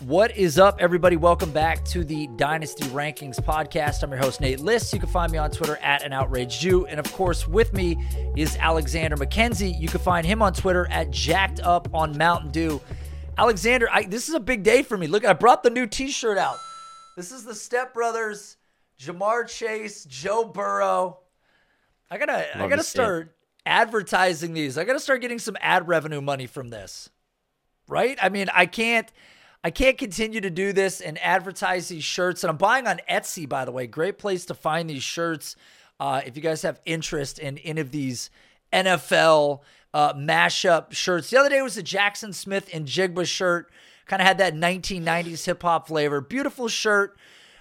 What is up, everybody? Welcome back to the Dynasty Rankings podcast. I'm your host, Nate Liss. You can find me on Twitter at @AnOutrageJew. And of course, with me is Alexander McKenzie. You can find him on Twitter at JackedUpOnMountain Alexander, this is a big day for me. Look, I brought the new t-shirt out. This is the Step Brothers, Ja'Marr Chase, Joe Burrow. I gotta start advertising these. I gotta start getting some ad revenue money from this. Right? I mean, I can't continue to do this and advertise these shirts. And I'm buying on Etsy, by the way. Great place to find these shirts. If you guys have interest in any of these NFL mashup shirts. The other day was a Jackson Smith and Jigba shirt. Kind of had that 1990s hip hop flavor. Beautiful shirt.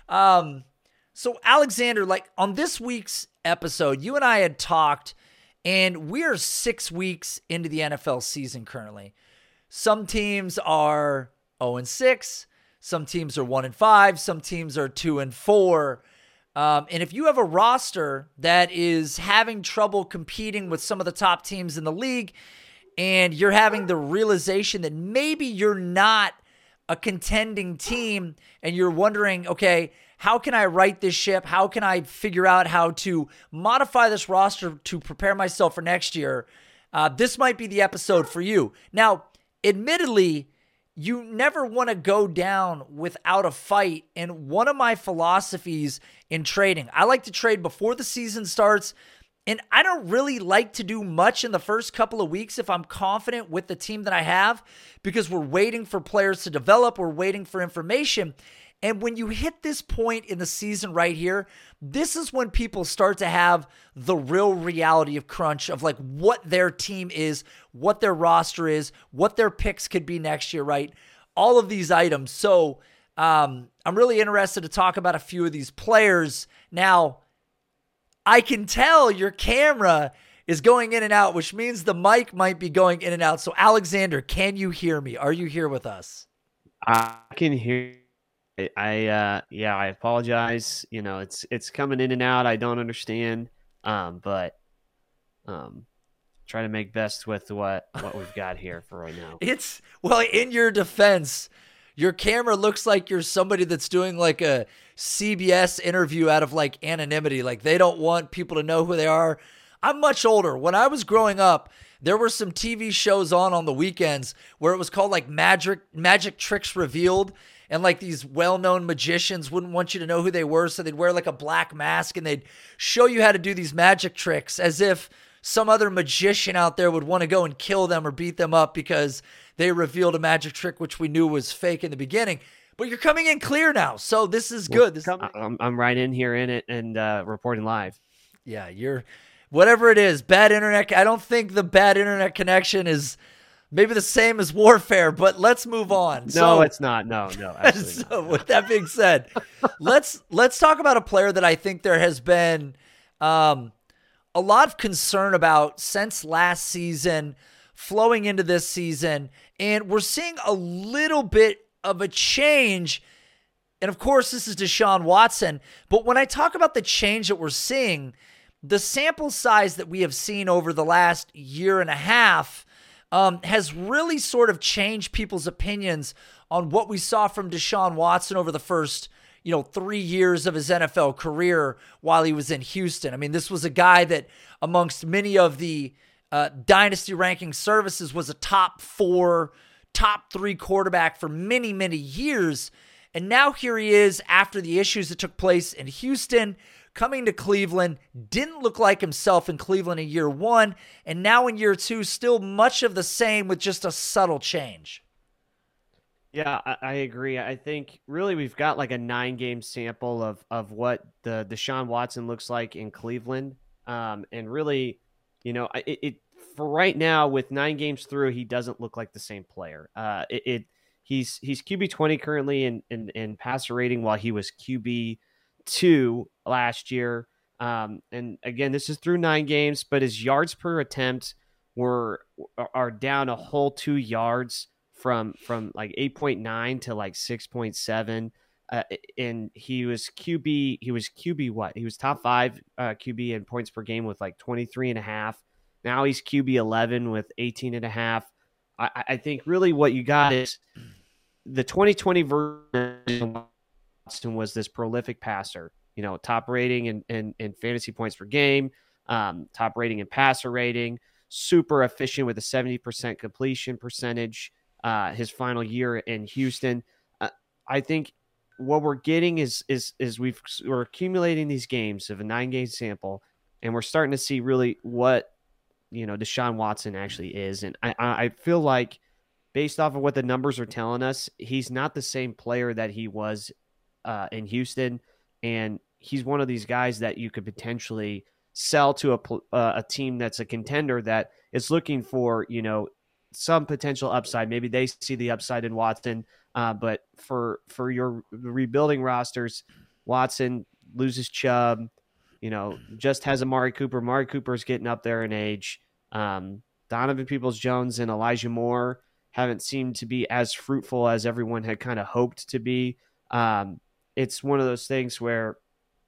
So Alexander, like on this week's episode, you and I had talked, and we're 6 weeks into the NFL season currently. Some teams are 0-6. Some teams are 1-5. Some teams are 2-4. And if you have a roster that is having trouble competing with some of the top teams in the league, and you're having the realization that maybe you're not a contending team, and you're wondering, okay, how can I right this ship? How can I figure out how to modify this roster to prepare myself for next year? This might be the episode for you. Now, admittedly, you never want to go down without a fight. And one of my philosophies in trading, I like to trade before the season starts. And I don't really like to do much in the first couple of weeks if I'm confident with the team that I have, because we're waiting for players to develop. We're waiting for information. And when you hit this point in the season right here, this is when people start to have the real reality of crunch of like what their team is, what their roster is, what their picks could be next year, right? All of these items. So I'm really interested to talk about a few of these players. Now, I can tell your camera is going in and out, which means the mic might be going in and out. So Alexander, can you hear me? Are you here with us? I can hear. I apologize. You know, it's coming in and out. I don't understand. But try to make best with what we've got here for right now. In your defense, your camera looks like you're somebody that's doing like a CBS interview out of like anonymity. Like they don't want people to know who they are. I'm much older. When I was growing up, there were some TV shows on the weekends where it was called like Magic Tricks Revealed. And like these well-known magicians wouldn't want you to know who they were, so they'd wear like a black mask and they'd show you how to do these magic tricks as if some other magician out there would want to go and kill them or beat them up because they revealed a magic trick which we knew was fake in the beginning. But you're coming in clear now, so this is good. I'm right in here in it and reporting live. Yeah, whatever it is, bad internet. I don't think the bad internet connection is maybe the same as warfare, but let's move on. No, it's not. No, absolutely so not. With that being said, let's talk about a player that I think there has been a lot of concern about since last season, flowing into this season, and we're seeing a little bit of a change. And of course, this is Deshaun Watson. But when I talk about the change that we're seeing, the sample size that we have seen over the last year and a half has really sort of changed people's opinions on what we saw from Deshaun Watson over the first, 3 years of his NFL career while he was in Houston. I mean, this was a guy that amongst many of the dynasty ranking services was a top 4, top 3 quarterback for many, many years. And now here he is after the issues that took place in Houston, coming to Cleveland, didn't look like himself in Cleveland in year 1, and now in year 2, still much of the same with just a subtle change. Yeah, I agree. I think really we've got like a 9-game sample of what the Deshaun Watson looks like in Cleveland. And really, for right now with 9 games through, he doesn't look like the same player. He's QB 20 currently in passer rating while he was QB 2 last year. And again, this is through 9 games, but his yards per attempt are down a whole 2 yards from like 8.9 to like 6.7. And he was QB what? He was top 5 QB in points per game with like 23.5. Now he's QB 11 with 18.5. I think really what you got is the 2020 version Watson was this prolific passer, top rating in fantasy points per game, top rating in passer rating, super efficient with a 70% completion percentage. His final year in Houston, I think what we're getting is we're accumulating these games of a 9-game sample, and we're starting to see really what Deshaun Watson actually is. And I feel like, based off of what the numbers are telling us, he's not the same player that he was in Houston, and he's one of these guys that you could potentially sell to a team that's a contender that is looking for some potential upside. Maybe they see the upside in Watson, but for your rebuilding rosters, Watson loses Chubb, just has Amari Cooper. Amari Cooper's getting up there in age. Donovan Peoples-Jones and Elijah Moore haven't seemed to be as fruitful as everyone had kind of hoped to be. It's one of those things where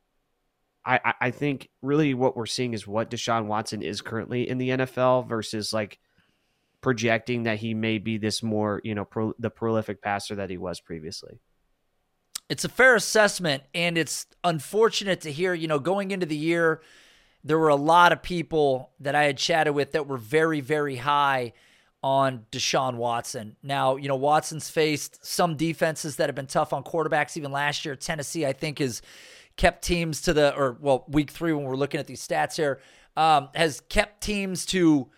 I think really what we're seeing is what Deshaun Watson is currently in the NFL versus like projecting that he may be this more, the prolific passer that he was previously. It's a fair assessment, and it's unfortunate to hear, going into the year, there were a lot of people that I had chatted with that were very, very high on Deshaun Watson. Now, Watson's faced some defenses that have been tough on quarterbacks. Even last year, Tennessee, I think, has kept teams to week 3 when we're looking at these stats here, has kept teams to,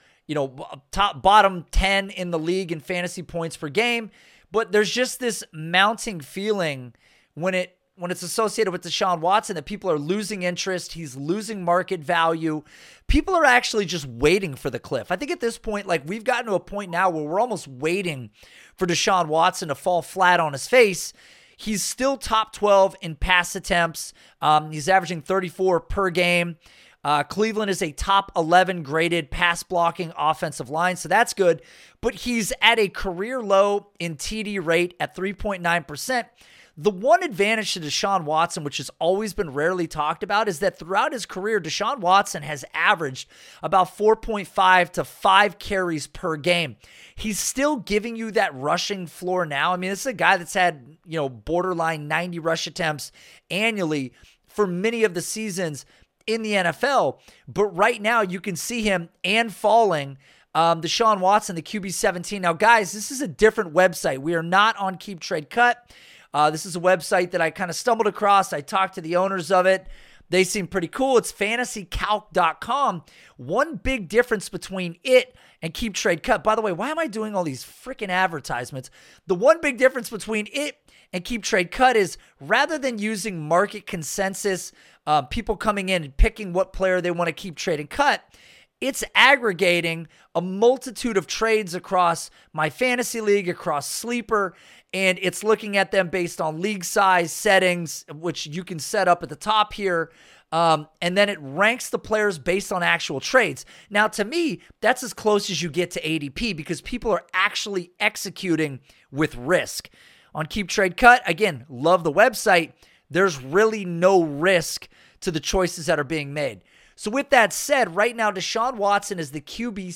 bottom 10 in the league in fantasy points per game. But there's just this mounting feeling when it's associated with Deshaun Watson that people are losing interest. He's losing market value. People are actually just waiting for the cliff. I think at this point, we've gotten to a point now where we're almost waiting for Deshaun Watson to fall flat on his face. He's still top 12 in pass attempts. He's averaging 34 per game. Cleveland is a top 11 graded pass blocking offensive line, so that's good. But he's at a career low in TD rate at 3.9%. The one advantage to Deshaun Watson, which has always been rarely talked about, is that throughout his career, Deshaun Watson has averaged about 4.5 to 5 carries per game. He's still giving you that rushing floor now. I mean, this is a guy that's had, borderline 90 rush attempts annually for many of the seasons in the NFL. But right now, you can see him and falling. Deshaun Watson, the QB 17. Now, guys, this is a different website. We are not on Keep Trade Cut. This is a website that I kind of stumbled across. I talked to the owners of it. They seem pretty cool. It's fantasycalc.com. One big difference between it and Keep Trade Cut. By the way, why am I doing all these freaking advertisements? The one big difference between it and Keep Trade Cut is rather than using market consensus, people coming in and picking what player they want to keep, trade, and cut, it's aggregating a multitude of trades across my fantasy league, across Sleeper, and it's looking at them based on league size settings, which you can set up at the top here. And then it ranks the players based on actual trades. Now, to me, that's as close as you get to ADP because people are actually executing with risk. On Keep Trade Cut, again, love the website. There's really no risk to the choices that are being made. So with that said, right now, Deshaun Watson is the QB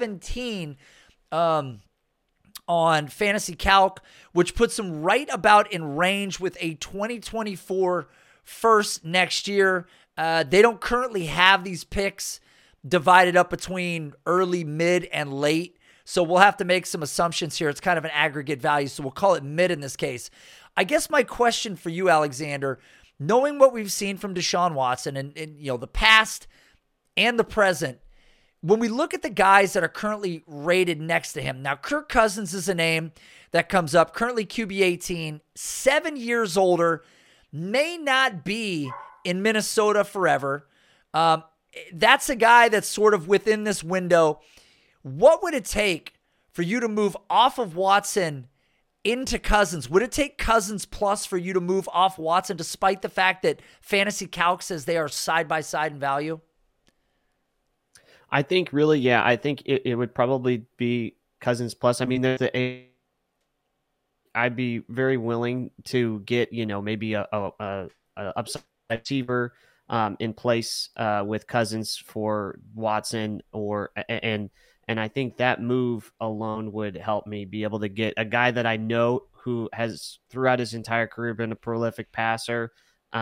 17 on Fantasy Calc, which puts him right about in range with a 2024 first next year. They don't currently have these picks divided up between early, mid, and late. So we'll have to make some assumptions here. It's kind of an aggregate value, so we'll call it mid in this case. I guess my question for you, Alexander, knowing what we've seen from Deshaun Watson and the past and the present, when we look at the guys that are currently rated next to him, now Kirk Cousins is a name that comes up, currently QB 18, 7 years older, may not be in Minnesota forever. That's a guy that's sort of within this window. What would it take for you to move off of Watson into Cousins? Would it take Cousins plus for you to move off Watson despite the fact that Fantasy Calc says they are side by side in value? I think really, yeah, I think it would probably be Cousins plus. I mean, I'd be very willing to get, maybe a upside receiver in place with Cousins for Watson and I think that move alone would help me be able to get a guy that I know who has throughout his entire career been a prolific passer.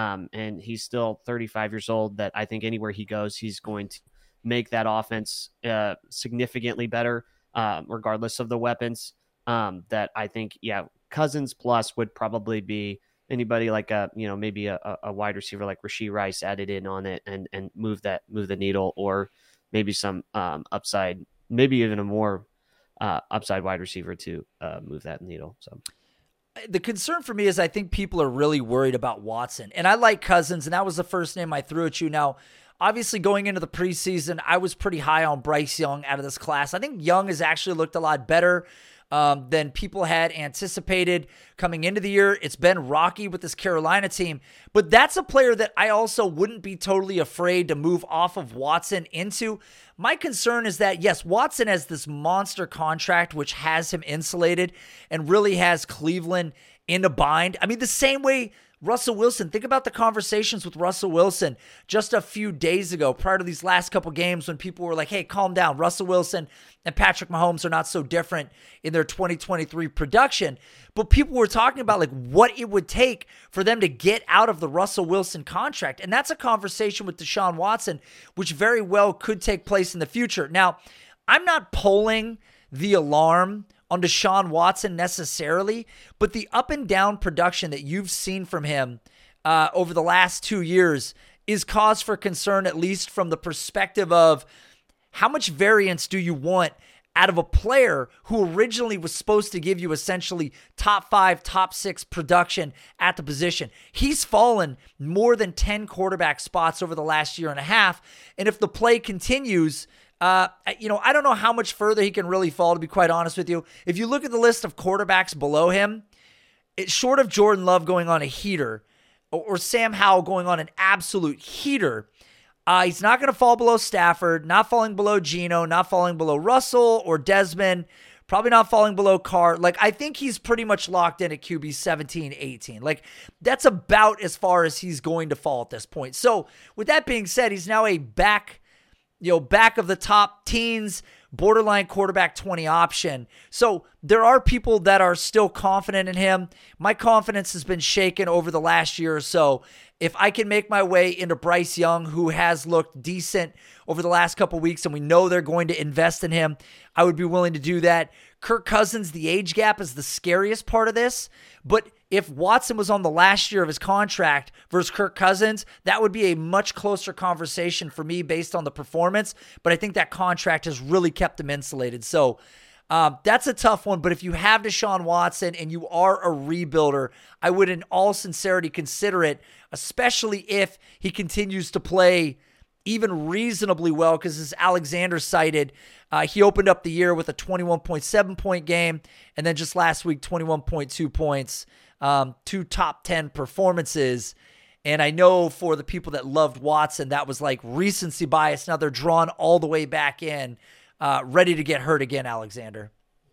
And he's still 35 years old, that I think anywhere he goes, he's going to make that offense significantly better, regardless of the weapons. That I think, Cousins plus would probably be anybody like maybe a wide receiver like Rashee Rice added in on it and move the needle, or maybe some upside, maybe even a more upside wide receiver to move that needle. So the concern for me is I think people are really worried about Watson. And I like Cousins, and that was the first name I threw at you. Now, obviously, going into the preseason, I was pretty high on Bryce Young out of this class. I think Young has actually looked a lot better than people had anticipated coming into the year. It's been rocky with this Carolina team, but that's a player that I also wouldn't be totally afraid to move off of Watson into. My concern is that, yes, Watson has this monster contract, which has him insulated and really has Cleveland in a bind. I mean, the same way Russell Wilson, think about the conversations with Russell Wilson just a few days ago prior to these last couple games when people were like, hey, calm down. Russell Wilson and Patrick Mahomes are not so different in their 2023 production. But people were talking about like what it would take for them to get out of the Russell Wilson contract. And that's a conversation with Deshaun Watson, which very well could take place in the future. Now, I'm not polling the alarm on Deshaun Watson necessarily, but the up and down production that you've seen from him over the last 2 years is cause for concern, at least from the perspective of how much variance do you want out of a player who originally was supposed to give you essentially top 5, top 6 production at the position. He's fallen more than 10 quarterback spots over the last year and a half, and if the play continues, I don't know how much further he can really fall, to be quite honest with you. If you look at the list of quarterbacks below him, it's short of Jordan Love going on a heater or Sam Howell going on an absolute heater. He's not going to fall below Stafford, not falling below Geno, not falling below Russell or Desmond, probably not falling below Carr. Like, I think he's pretty much locked in at QB 17, 18. Like, that's about as far as he's going to fall at this point. So, with that being said, he's now a back of the top teens, borderline quarterback 20 option. So there are people that are still confident in him. My confidence has been shaken over the last year or so. If I can make my way into Bryce Young, who has looked decent over the last couple weeks, and we know they're going to invest in him, I would be willing to do that. Kirk Cousins, the age gap is the scariest part of this, but if Watson was on the last year of his contract versus Kirk Cousins, that would be a much closer conversation for me based on the performance, but I think that contract has really kept him insulated. So that's a tough one, but if you have Deshaun Watson and you are a rebuilder, I would in all sincerity consider it, especially if he continues to play even reasonably well, because as Alexander cited, he opened up the year with a 21.7 point game, and then just last week, 21.2 points, 2 top 10 performances. And I know for the people that loved Watson, that was like recency bias. Now they're drawn all the way back in, ready to get hurt again, Alexander.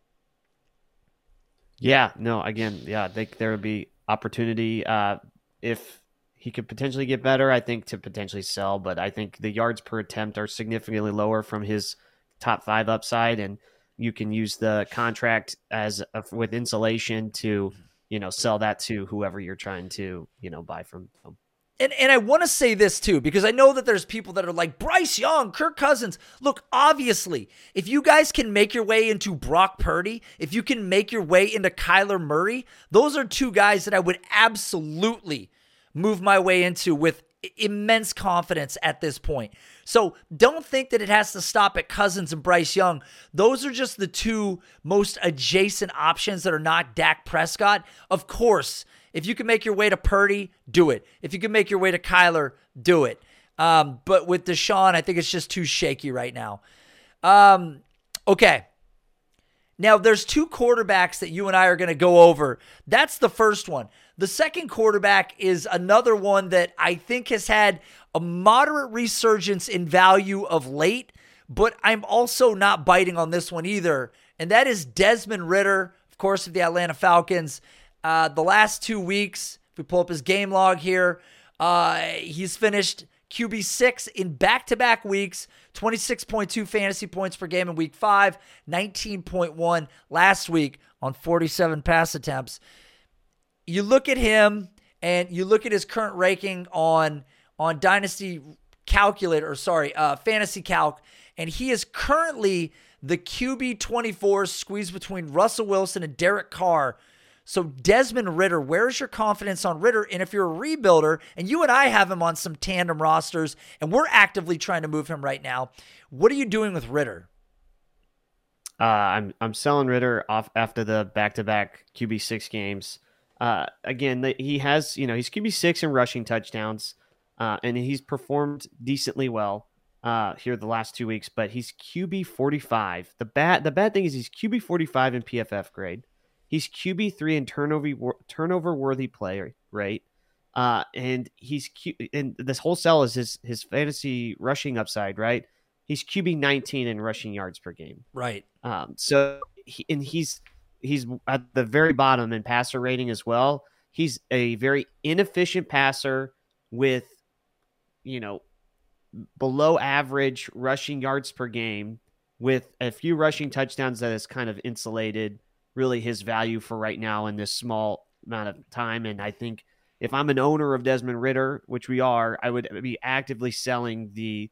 Yeah, no, again, I think there would be opportunity if he could potentially get better, I think, to potentially sell, but I think the yards per attempt are significantly lower from his top 5 upside, and you can use the contract with insulation to, sell that to whoever you're trying to, buy from. And I want to say this too, because I know that there's people that are like, Bryce Young, Kirk Cousins. Look, obviously, if you guys can make your way into Brock Purdy, if you can make your way into Kyler Murray, those are 2 guys that I would absolutely move my way into with immense confidence at this point. So don't think that it has to stop at Cousins and Bryce Young. Those are just the 2 most adjacent options that are not Dak Prescott. Of course, if you can make your way to Purdy, do it. If you can make your way to Kyler, do it. But with Deshaun, I think it's just too shaky right now. Okay. Now, there's 2 quarterbacks that you and I are going to go over. That's the first one. The second quarterback is another one that I think has had a moderate resurgence in value of late, but I'm also not biting on this one either, and that is Desmond Ridder, of course, of the Atlanta Falcons. The last 2 weeks, if we pull up his game log here, he's finished QB6 in back-to-back weeks, 26.2 fantasy points per game in week 5, 19.1 last week on 47 pass attempts. you look at him and you look at his current ranking on Dynasty Calculator, Fantasy Calc, and he is currently the QB 24 squeezed between Russell Wilson and Derek Carr. So Desmond Ridder, where's your confidence on Ridder? And if you're a rebuilder, and you and I have him on some tandem rosters, and we're actively trying to move him right now, what are you doing with Ridder? I'm selling Ridder off after the back-to-back QB6 games. Again, he has, he's QB6 in rushing touchdowns, and he's performed decently well here the last 2 weeks, but he's QB 45. The bad thing is he's QB 45 in PFF grade. He's QB3 in turnover worthy play rate. And and this whole sell is his fantasy rushing upside, right? He's QB 19 in rushing yards per game. Right. So he's at the very bottom in passer rating as well. He's a very inefficient passer with, below average rushing yards per game with a few rushing touchdowns that has kind of insulated really his value for right now in this small amount of time. And I think if I'm an owner of Desmond Ridder, which we are, I would be actively selling the,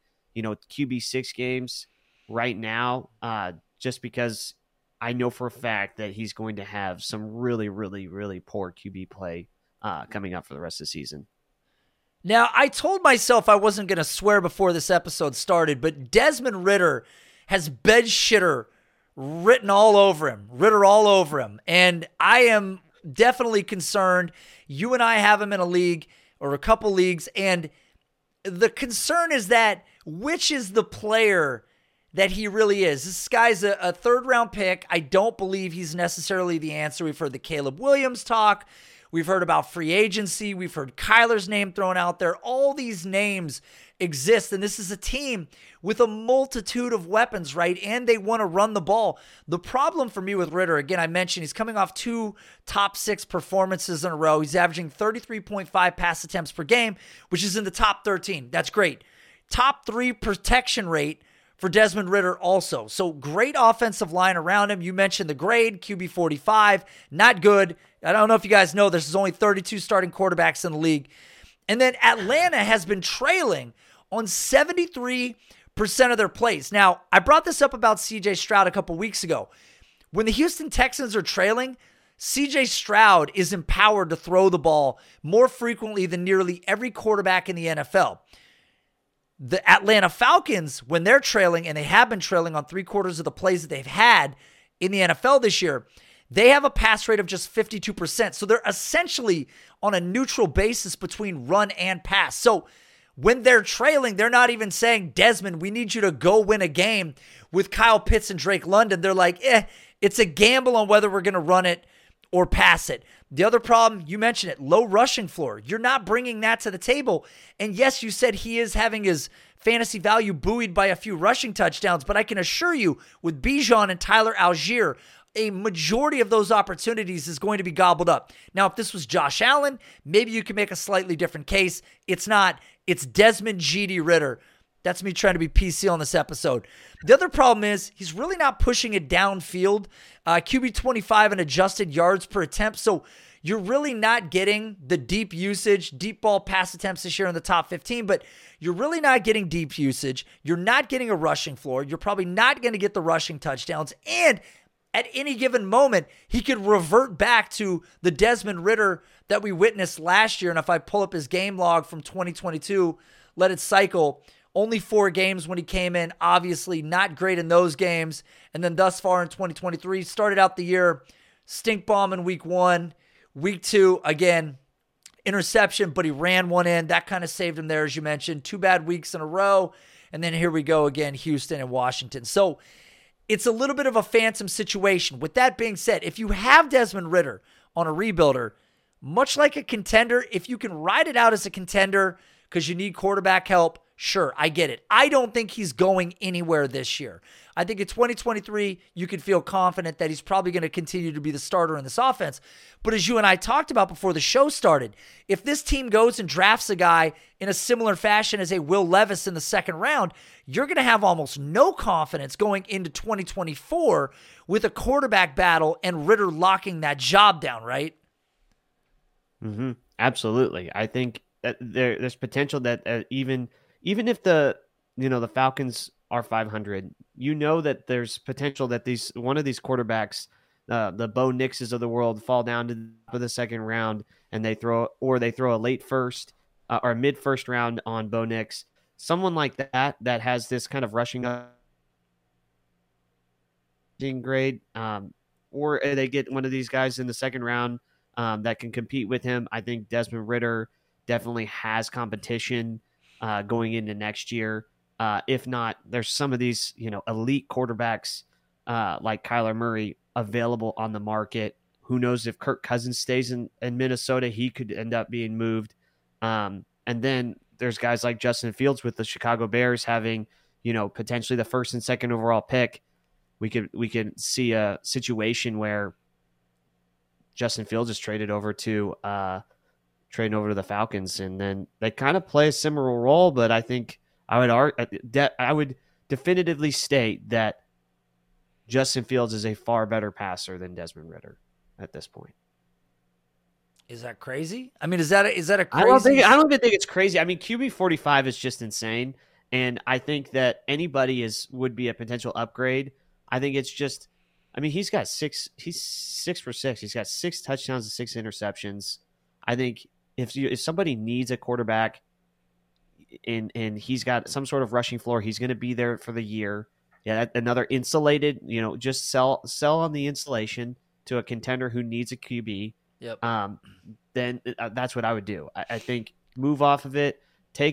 QB6 games right now, just because I know for a fact that he's going to have some really, really, really poor QB play coming up for the rest of the season. Now, I told myself I wasn't going to swear before this episode started, but Desmond Ridder has bed shitter written all over him, Ridder all over him. And I am definitely concerned. You and I have him in a league or a couple leagues. And the concern is that which is the player that he really is. This guy's a third-round pick. I don't believe he's necessarily the answer. We've heard the Caleb Williams talk. We've heard about free agency. We've heard Kyler's name thrown out there. All these names exist, and this is a team with a multitude of weapons, right? And they want to run the ball. The problem for me with Ridder, again, I mentioned he's coming off 2 top 6 performances in a row. He's averaging 33.5 pass attempts per game, which is in the top 13. That's great. Top 3 protection rate for Desmond Ridder also. So great offensive line around him. You mentioned the grade, QB 45, not good. I don't know if you guys know, there's only 32 starting quarterbacks in the league. And then Atlanta has been trailing on 73% of their plays. Now, I brought this up about CJ Stroud a couple weeks ago. When the Houston Texans are trailing, CJ Stroud is empowered to throw the ball more frequently than nearly every quarterback in the NFL. The Atlanta Falcons, when they're trailing, and they have been trailing on 3/4 of the plays that they've had in the NFL this year, they have a pass rate of just 52%. So they're essentially on a neutral basis between run and pass. So when they're trailing, they're not even saying, Desmond, we need you to go win a game with Kyle Pitts and Drake London. They're like, it's a gamble on whether we're going to run it or pass it. The other problem, you mentioned it, low rushing floor. You're not bringing that to the table. And yes, you said he is having his fantasy value buoyed by a few rushing touchdowns, but I can assure you with Bijan and Tyler Algier, a majority of those opportunities is going to be gobbled up. Now, if this was Josh Allen, maybe you can make a slightly different case. It's not. It's Desmond G.D. Ridder. That's me trying to be PC on this episode. The other problem is he's really not pushing it downfield. QB 25 and adjusted yards per attempt. So you're really not getting the deep usage, deep ball pass attempts this year in the top 15, but you're really not getting deep usage. You're not getting a rushing floor. You're probably not going to get the rushing touchdowns. And at any given moment, he could revert back to the Desmond Ridder that we witnessed last year. And if I pull up his game log from 2022, let it cycle, only 4 games when he came in, obviously not great in those games. And then thus far in 2023, started out the year stink bomb in week 1. Week 2, again, interception, but he ran one in. That kind of saved him there, as you mentioned. 2 bad weeks in a row. And then here we go again, Houston and Washington. So it's a little bit of a phantom situation. With that being said, if you have Desmond Ridder on a rebuilder, much like a contender, if you can ride it out as a contender because you need quarterback help, sure, I get it. I don't think he's going anywhere this year. I think in 2023, you can feel confident that he's probably going to continue to be the starter in this offense. But as you and I talked about before the show started, if this team goes and drafts a guy in a similar fashion as a Will Levis in the second round, you're going to have almost no confidence going into 2024 with a quarterback battle and Ridder locking that job down, right? Absolutely. I think that there's potential that even if the Falcons are 500, that there's potential that one of these quarterbacks, the Bo Nixes of the world, fall down to the top of the second round and they throw a late first or a mid first round on Bo Nix, someone like that has this kind of rushing grade, or they get one of these guys in the second round that can compete with him. I think Desmond Ridder definitely has competition going into next year. If not, there's some of these, elite quarterbacks like Kyler Murray available on the market. Who knows if Kirk Cousins stays in Minnesota, he could end up being moved. And then there's guys like Justin Fields with the Chicago Bears having, potentially the first and second overall pick. We could see a situation where Justin Fields is traded over to the Falcons, and then they kind of play a similar role. But I think I would definitively state that Justin Fields is a far better passer than Desmond Ridder at this point. Is that crazy? I mean, is that a crazy? I don't even think it's crazy. I mean, QB 45 is just insane, and I think that anybody would be a potential upgrade. I think it's just, I mean, he's 6 for 6. He's got 6 touchdowns and 6 interceptions. I think if somebody needs a quarterback and he's got some sort of rushing floor, he's going to be there for the year. Yeah, another insulated, just sell on the insulation to a contender who needs a QB. Yep. Then that's what I would do. I think move off of it,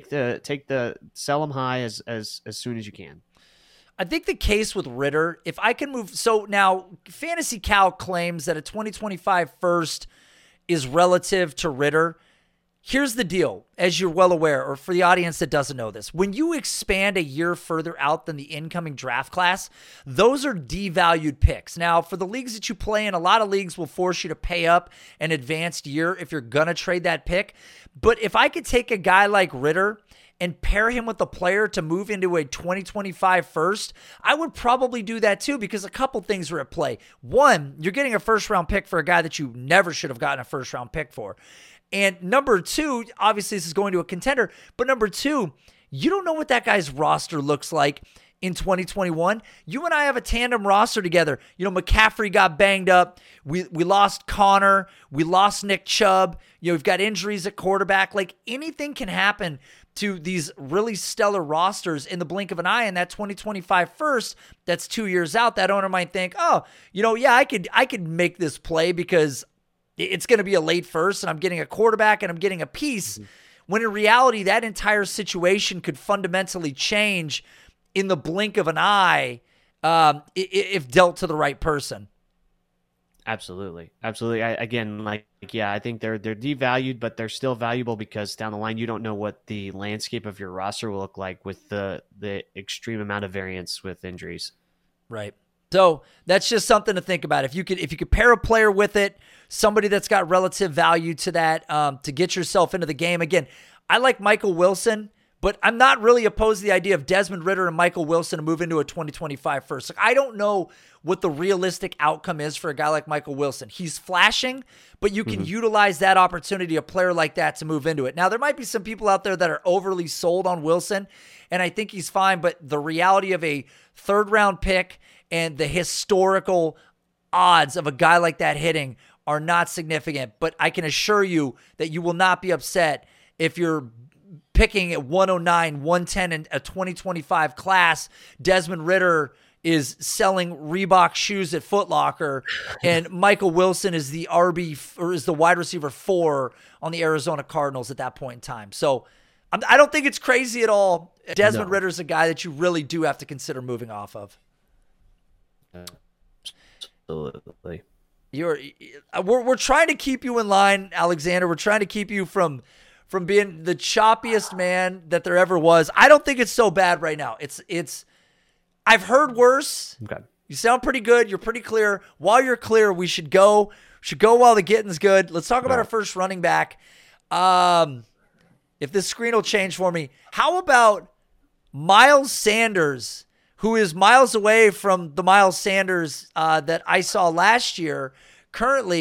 sell them high as soon as you can. I think the case with Ridder, if I can move, so now Fantasy Cal claims that a 2025 first is relative to Ridder. Here's the deal, as you're well aware, or for the audience that doesn't know this, when you expand a year further out than the incoming draft class, those are devalued picks. Now, for the leagues that you play in, a lot of leagues will force you to pay up an advanced year if you're going to trade that pick. But if I could take a guy like Ridder and pair him with a player to move into a 2025 first, I would probably do that too, because a couple things are at play. One, you're getting a first-round pick for a guy that you never should have gotten a first-round pick for. And number two, obviously this is going to a contender, but number two, you don't know what that guy's roster looks like in 2021. You and I have a tandem roster together. McCaffrey got banged up. We lost Connor. We lost Nick Chubb. We've got injuries at quarterback. Like, anything can happen to these really stellar rosters in the blink of an eye. And that 2025 first, that's 2 years out. That owner might think, I could make this play because it's going to be a late first and I'm getting a quarterback and I'm getting a piece. Mm-hmm. When in reality, that entire situation could fundamentally change in the blink of an eye if dealt to the right person. Absolutely. I think they're devalued, but they're still valuable because down the line, you don't know what the landscape of your roster will look like with the extreme amount of variance with injuries. Right. So that's just something to think about. If you could pair a player with it, somebody that's got relative value to that, to get yourself into the game. Again, I like Michael Wilson, but I'm not really opposed to the idea of Desmond Ridder and Michael Wilson to move into a 2025 first. Like, I don't know what the realistic outcome is for a guy like Michael Wilson. He's flashing, but you can utilize that opportunity, a player like that, to move into it. Now, there might be some people out there that are overly sold on Wilson, and I think he's fine, but the reality of a third-round pick and the historical odds of a guy like that hitting are not significant. But I can assure you that you will not be upset if you're picking at 109, 110 in a 2025 class. Desmond Ridder is selling Reebok shoes at Foot Locker, and Michael Wilson is the wide receiver 4 on the Arizona Cardinals at that point in time. So I don't think it's crazy at all. Desmond Ridder is a guy that you really do have to consider moving off of. Absolutely. We're trying to keep you in line, Alexander. We're trying to keep you from being the choppiest man that there ever was. I don't think it's so bad right now. It's I've heard worse. Okay. You sound pretty good. You're pretty clear. While you're clear, we should go while the getting's good. Let's talk about our first running back. If this screen will change for me, how about Miles Sanders, who is miles away from the Miles Sanders that I saw last year, currently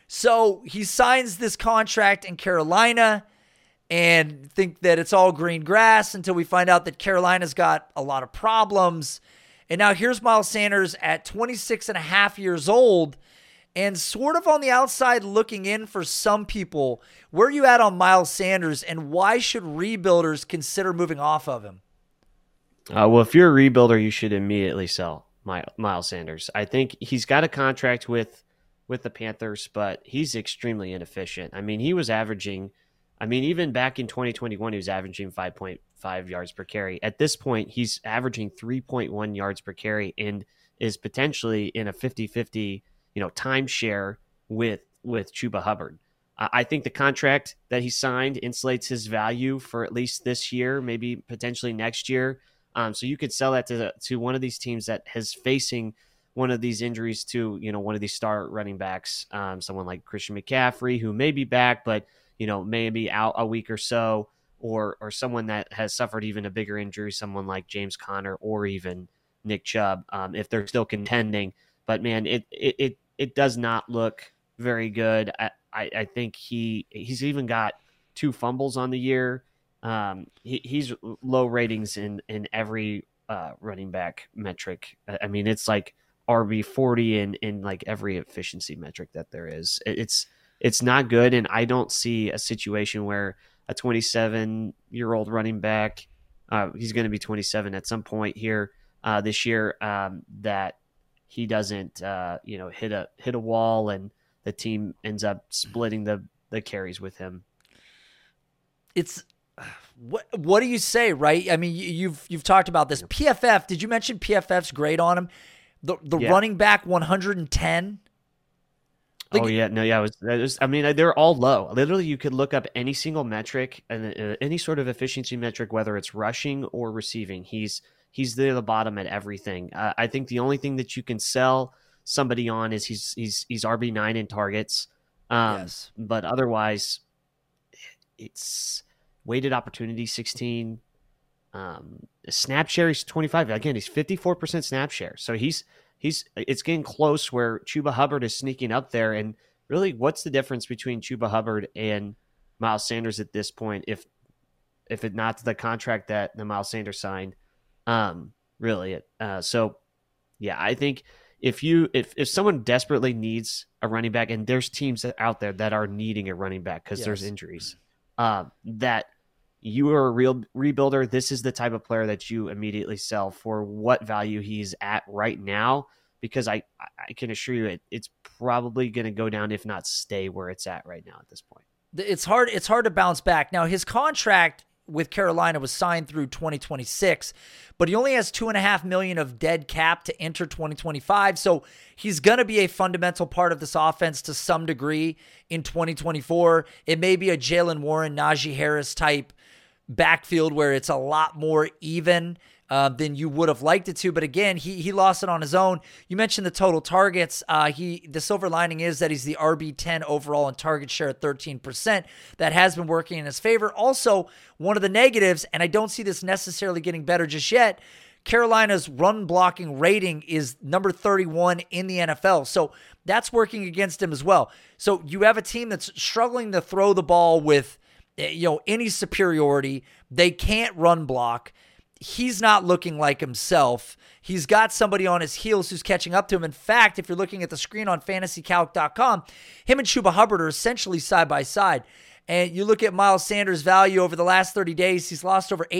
So he signs this contract in Carolina and think that it's all green grass until we find out that Carolina's got a lot of problems. And now here's Miles Sanders at 26 and a half years old and sort of on the outside looking in for some people. Where are you at on Miles Sanders, and why should rebuilders consider moving off of him? Well, if you're a rebuilder, you should immediately sell Miles Sanders. I think he's got a contract with the Panthers, but he's extremely inefficient. I mean, he was averaging, even back in 2021, he was averaging 5.5 yards per carry. At this point, he's averaging 3.1 yards per carry and is potentially in a 50-50, timeshare with Chuba Hubbard. I think the contract that he signed insulates his value for at least this year, maybe potentially next year. So you could sell that to one of these teams that is facing one of these injuries to, one of these star running backs, someone like Christian McCaffrey, who may be back, but, may be out a week or so, or someone that has suffered even a bigger injury, someone like James Conner or even Nick Chubb, if they're still contending. But man, it does not look very good. I think he's even got 2 fumbles on the year. He's low ratings in every running back metric. It's like RB 40 in like every efficiency metric that there is. It's not good, and I don't see a situation where a 27-year-old running back, he's going to be 27 at some point here this year, that he doesn't hit a wall and the team ends up splitting the carries with him. It's what do you say, right? You've talked about this. PFF, did you mention PFF's grade on him? The running back 110. They're all low. Literally, you could look up any single metric and any sort of efficiency metric, whether it's rushing or receiving. He's near the bottom at everything. I think the only thing that you can sell somebody on is he's RB9 in targets. Yes. But otherwise, it's weighted opportunity 16. Snap share is 25. Again, he's 54% snap share. So it's getting close where Chuba Hubbard is sneaking up there. And really, what's the difference between Chuba Hubbard and Miles Sanders at this point? If it not the contract that the Miles Sanders signed, I think if someone desperately needs a running back, and there's teams out there that are needing a running back because there's injuries, that you are a real rebuilder, this is the type of player that you immediately sell for what value he's at right now, because I can assure you it's probably going to go down, if not stay where it's at right now at this point. It's hard to bounce back. Now, his contract with Carolina was signed through 2026, but he only has $2.5 million of dead cap to enter 2025. So he's going to be a fundamental part of this offense to some degree in 2024. It may be a Jaylen Warren, Najee Harris type backfield where it's a lot more even than you would have liked it to. But again, he lost it on his own. You mentioned the total targets. The silver lining is that he's the RB10 overall in target share at 13%. That has been working in his favor. Also, one of the negatives, and I don't see this necessarily getting better just yet, Carolina's run blocking rating is number 31 in the NFL. So that's working against him as well. So you have a team that's struggling to throw the ball with any superiority. They can't run block. He's not looking like himself. He's got somebody on his heels who's catching up to him. In fact, if you're looking at the screen on fantasycalc.com, him and Chuba Hubbard are essentially side by side. And you look at Miles Sanders' value over the last 30 days, he's lost over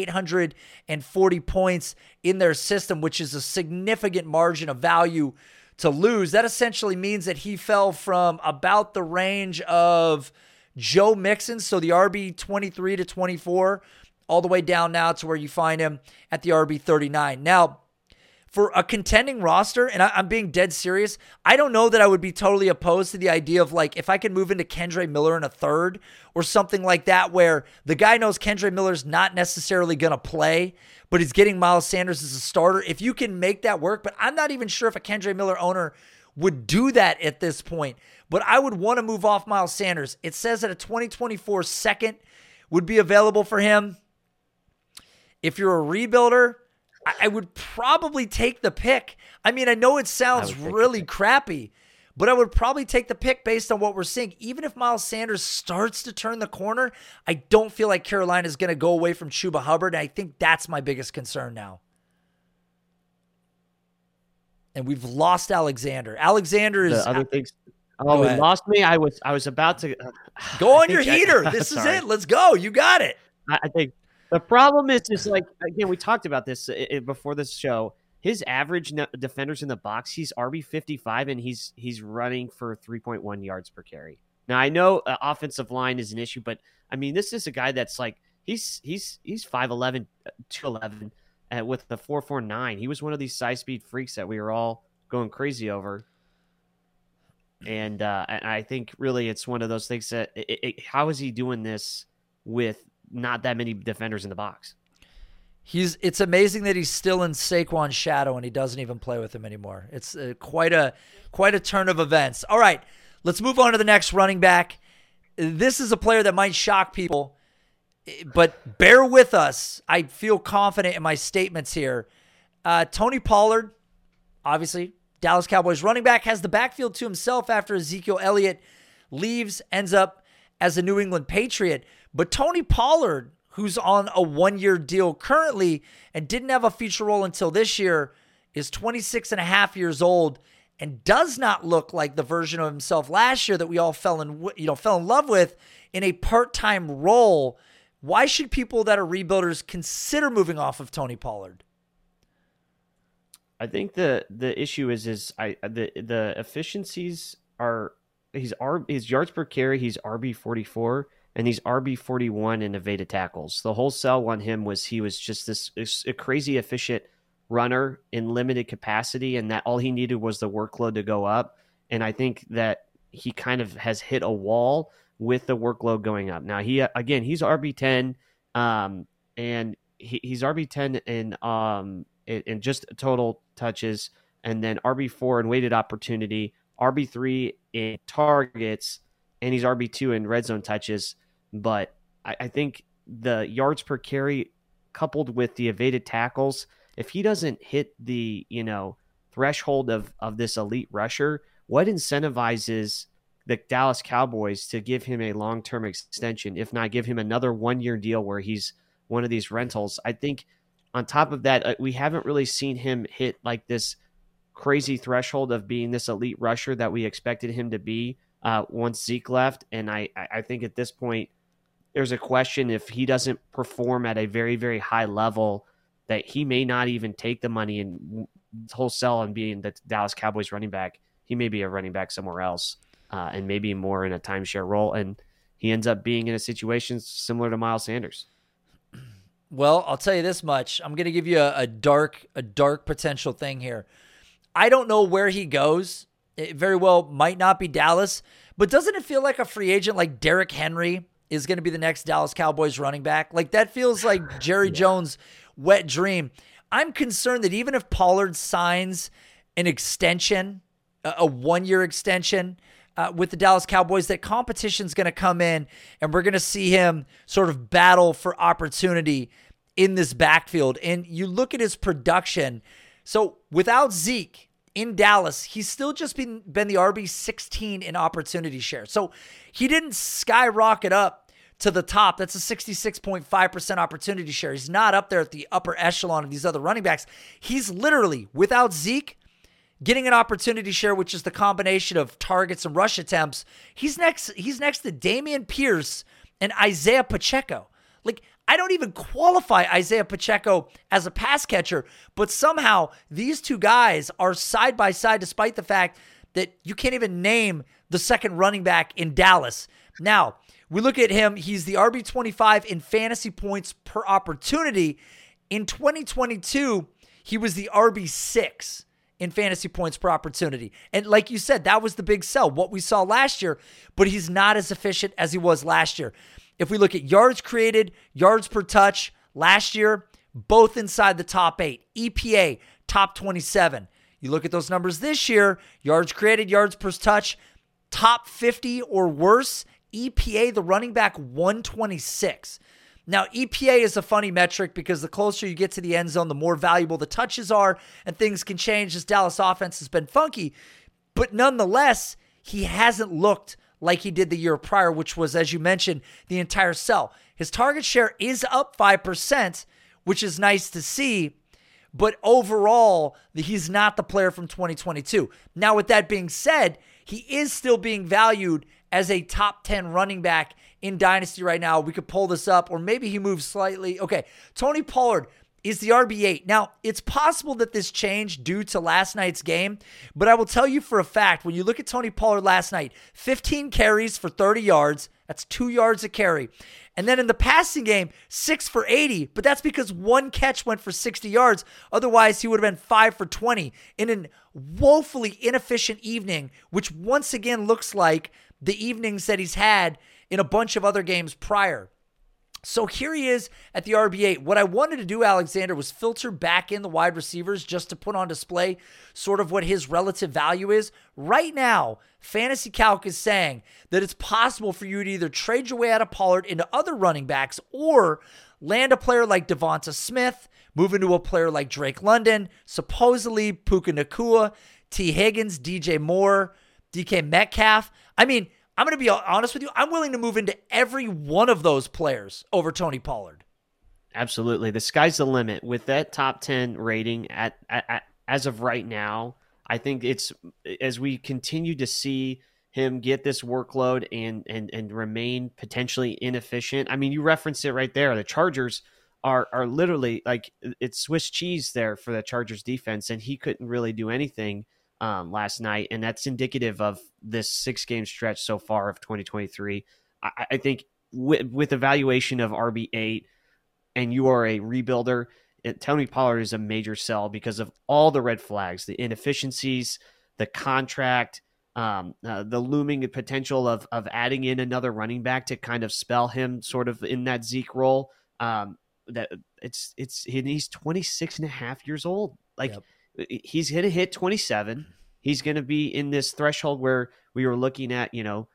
840 points in their system, which is a significant margin of value to lose. That essentially means that he fell from about the range of Joe Mixon, so the RB 23 to 24, all the way down now to where you find him at the RB 39. Now, for a contending roster, and I'm being dead serious, I don't know that I would be totally opposed to the idea of, like, if I could move into Kendre Miller in a third or something like that, where the guy knows Kendre Miller's not necessarily going to play, but he's getting Miles Sanders as a starter. If you can make that work, but I'm not even sure if a Kendre Miller owner would do that at this point. But I would want to move off Miles Sanders. It says that a 2024 second would be available for him. If you're a rebuilder, I would probably take the pick. I mean, I know it sounds really crappy, but I would probably take the pick based on what we're seeing. Even if Miles Sanders starts to turn the corner, I don't feel like Carolina is going to go away from Chuba Hubbard. And I think that's my biggest concern now. And we've lost Alexander. Alexander is the other things. Oh, he lost me. I was about to go on your heater. This is it. Let's go. You got it. I think the problem is like, again, we talked about this before this show. His average defenders in the box, he's RB 55, and he's running for 3.1 yards per carry. Now I know offensive line is an issue, but I mean, this is a guy that's like he's 5'11", 211, with the 4.49. He was one of these size speed freaks that we were all going crazy over. And I think really it's one of those things that how is he doing this with not that many defenders in the box? It's amazing that he's still in Saquon's shadow and he doesn't even play with him anymore. It's quite a turn of events. All right, let's move on to the next running back. This is a player that might shock people, but bear with us. I feel confident in my statements here. Tony Pollard, obviously, Dallas Cowboys running back, has the backfield to himself after Ezekiel Elliott leaves, ends up as a New England Patriot. But Tony Pollard, who's on a one-year deal currently and didn't have a feature role until this year, is 26 and a half years old and does not look like the version of himself last year that we all fell in love with in a part-time role. Why should people that are rebuilders consider moving off of Tony Pollard? I think the issue is the efficiencies are his yards per carry, he's RB 44, and he's RB 41 in evaded tackles. The whole sell on him was he was just a crazy efficient runner in limited capacity, and that all he needed was the workload to go up. And I think that he kind of has hit a wall with the workload going up. Now he's RB 10, and he's RB 10 in just total touches, and then RB4 in weighted opportunity, RB3 in targets, and he's RB2 in red zone touches. But I think the yards per carry coupled with the evaded tackles, if he doesn't hit the threshold of this elite rusher, what incentivizes the Dallas Cowboys to give him a long-term extension, if not give him another one-year deal where he's one of these rentals? I think on top of that, we haven't really seen him hit like this crazy threshold of being this elite rusher that we expected him to be once Zeke left. And I think at this point, there's a question if he doesn't perform at a very, very high level that he may not even take the money and wholesale and being the Dallas Cowboys running back. He may be a running back somewhere else and maybe more in a timeshare role. And he ends up being in a situation similar to Miles Sanders. Well, I'll tell you this much. I'm going to give you a dark potential thing here. I don't know where he goes. It very well might not be Dallas, but doesn't it feel like a free agent like Derrick Henry is going to be the next Dallas Cowboys running back? Like that feels like Jerry Jones' wet dream. I'm concerned that even if Pollard signs an extension, a one-year extension, with the Dallas Cowboys, that competition's going to come in and we're going to see him sort of battle for opportunity in this backfield. And you look at his production. So without Zeke in Dallas, he's still just been the RB 16 in opportunity share. So he didn't skyrocket up to the top. That's a 66.5% opportunity share. He's not up there at the upper echelon of these other running backs. He's literally, without Zeke, getting an opportunity share, which is the combination of targets and rush attempts. He's next to Dameon Pierce and Isaiah Pacheco. Like, I don't even qualify Isaiah Pacheco as a pass catcher, but somehow these two guys are side by side despite the fact that you can't even name the second running back in Dallas. Now, we look at him. He's the RB25 in fantasy points per opportunity. In 2022, he was the RB6 in fantasy points per opportunity. And like you said, that was the big sell, what we saw last year, but he's not as efficient as he was last year. If we look at yards created, yards per touch, last year, both inside the top 8. EPA, top 27. You look at those numbers this year, yards created, yards per touch, top 50 or worse. EPA, the running back, 126. Now, EPA is a funny metric because the closer you get to the end zone, the more valuable the touches are, and things can change as Dallas offense has been funky. But nonetheless, he hasn't looked like he did the year prior, which was, as you mentioned, the entire sell. His target share is up 5%, which is nice to see. But overall, he's not the player from 2022. Now, with that being said, he is still being valued as a top 10 running back in Dynasty right now. We could pull this up, or maybe he moves slightly. Okay, Tony Pollard is the RB8. Now, it's possible that this changed due to last night's game, but I will tell you for a fact, when you look at Tony Pollard last night, 15 carries for 30 yards. That's 2 yards a carry. And then in the passing game, 6 for 80, but that's because one catch went for 60 yards. Otherwise, he would have been 5 for 20 in a woefully inefficient evening, which once again looks like the evenings that he's had in a bunch of other games prior. So here he is at the RB8. What I wanted to do, Alexander, was filter back in the wide receivers just to put on display sort of what his relative value is. Right now, Fantasy Calc is saying that it's possible for you to either trade your way out of Pollard into other running backs or land a player like Devonta Smith, move into a player like Drake London, supposedly Puka Nacua, T. Higgins, DJ Moore, DK Metcalf. I mean, I'm going to be honest with you. I'm willing to move into every one of those players over Tony Pollard. Absolutely. The sky's the limit. With that top 10 rating as of right now, I think it's, as we continue to see him get this workload and remain potentially inefficient. I mean, you referenced it right there. The Chargers are literally like, it's Swiss cheese there for the Chargers defense, and he couldn't really do anything last night, and that's indicative of this 6-game stretch so far of 2023. I think with evaluation of RB8 and you are a rebuilder, Tony Pollard is a major sell because of all the red flags, the inefficiencies, the contract, the looming potential of adding in another running back to kind of spell him sort of in that Zeke role. That he's 26 and a half years old. Like, yep. He's going to hit 27. He's going to be in this threshold where we were looking at,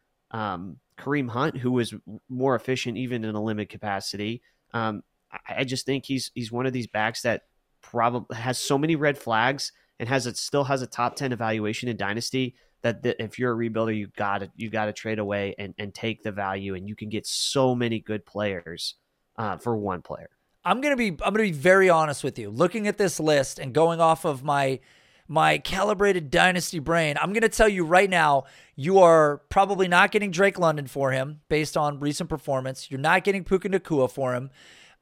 Kareem Hunt, who was more efficient even in a limited capacity. I just think he's one of these backs that probably has so many red flags and still has a top 10 evaluation in Dynasty that if you're a rebuilder, you got to trade away and take the value, and you can get so many good players for one player. I'm gonna be very honest with you. Looking at this list and going off of my calibrated Dynasty brain, I'm gonna tell you right now, you are probably not getting Drake London for him based on recent performance. You're not getting Puka Nacua for him.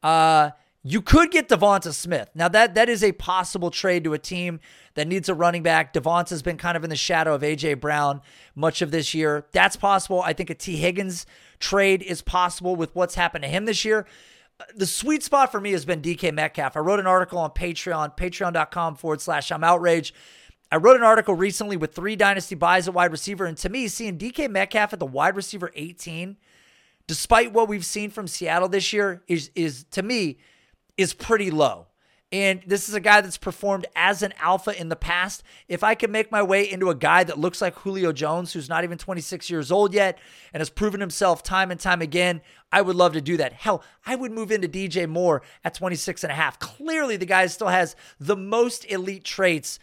You could get Devonta Smith. Now that is a possible trade to a team that needs a running back. Devonta's been kind of in the shadow of A.J. Brown much of this year. That's possible. I think a T. Higgins trade is possible with what's happened to him this year. The sweet spot for me has been DK Metcalf. I wrote an article on Patreon, patreon.com/I'm outraged. I wrote an article recently with 3 Dynasty buys at wide receiver, and to me, seeing DK Metcalf at the wide receiver 18, despite what we've seen from Seattle this year, is to me, is pretty low. And this is a guy that's performed as an alpha in the past. If I can make my way into a guy that looks like Julio Jones, who's not even 26 years old yet and has proven himself time and time again, I would love to do that. Hell, I would move into DJ Moore at 26 and a half. Clearly, the guy still has the most elite traits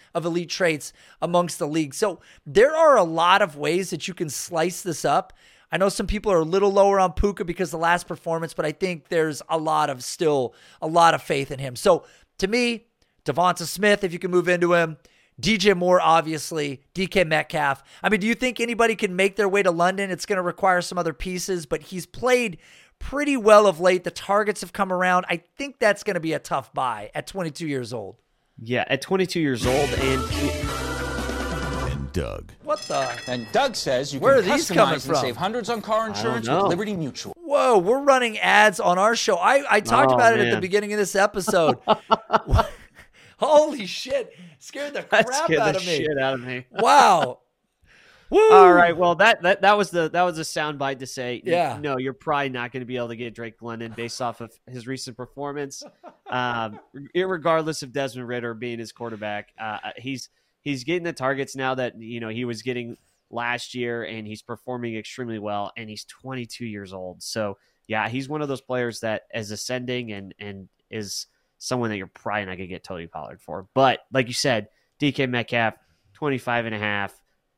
amongst the league. So there are a lot of ways that you can slice this up. I know some people are a little lower on Puka because of the last performance, but I think there's still a lot of faith in him. So to me, Devonta Smith, if you can move into him, DJ Moore, obviously, DK Metcalf. I mean, do you think anybody can make their way to London? It's going to require some other pieces, but he's played pretty well of late. The targets have come around. I think that's going to be a tough buy at 22 years old. Yeah, at 22 years old. And Doug. What the? And Doug says you Where can are these customize coming and from? save hundreds on car insurance with Liberty Mutual. Whoa, we're running ads on our show. I talked about it at the beginning of this episode. Holy shit. Scared the crap out of me. Shit out of me. Wow. Woo. All right. Well, that was a soundbite to say, yeah, no, you're probably not going to be able to get Drake London based off of his recent performance. Irregardless of Desmond Ridder being his quarterback, he's getting the targets now that he was getting last year, and he's performing extremely well. And he's 22 years old, so yeah, he's one of those players that is ascending and is someone that you're probably not going to get Tony Pollard for. But like you said, DK Metcalf, 25 and a half.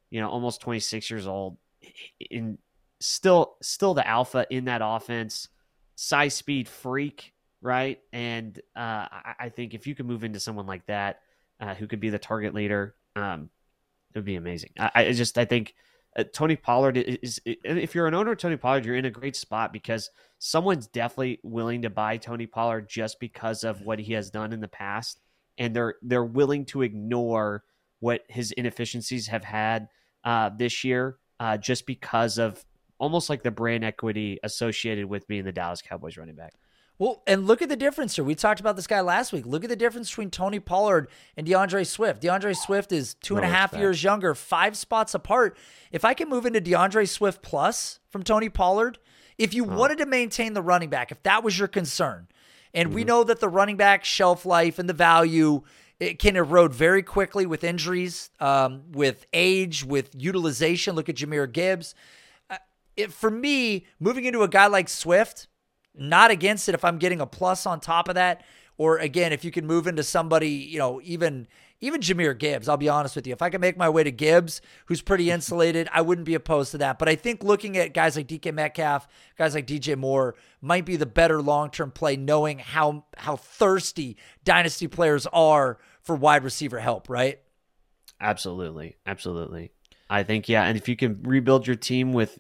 almost 26 years old, in still the alpha in that offense, size, speed freak, right? And I think if you could move into someone like that, who could be the target leader, it would be amazing. I think Tony Pollard is, if you're an owner of Tony Pollard, you're in a great spot because someone's definitely willing to buy Tony Pollard just because of what he has done in the past. And they're willing to ignore what his inefficiencies have had this year, just because of almost like the brand equity associated with being the Dallas Cowboys running back. Well, and look at the difference here. We talked about this guy last week. Look at the difference between Tony Pollard and DeAndre Swift. DeAndre Swift is 2.5 years younger, 5 spots apart. If I can move into DeAndre Swift plus from Tony Pollard, if you wanted to maintain the running back, if that was your concern, and we know that the running back shelf life and the value, it can erode very quickly with injuries, with age, with utilization. Look at Jahmyr Gibbs. For me, moving into a guy like Swift, not against it if I'm getting a plus on top of that. Or again, if you can move into somebody, even Jahmyr Gibbs, I'll be honest with you. If I can make my way to Gibbs, who's pretty insulated, I wouldn't be opposed to that. But I think looking at guys like DK Metcalf, guys like DJ Moore might be the better long-term play, knowing how thirsty dynasty players are for wide receiver help, right? Absolutely. Absolutely. I think, yeah. And if you can rebuild your team with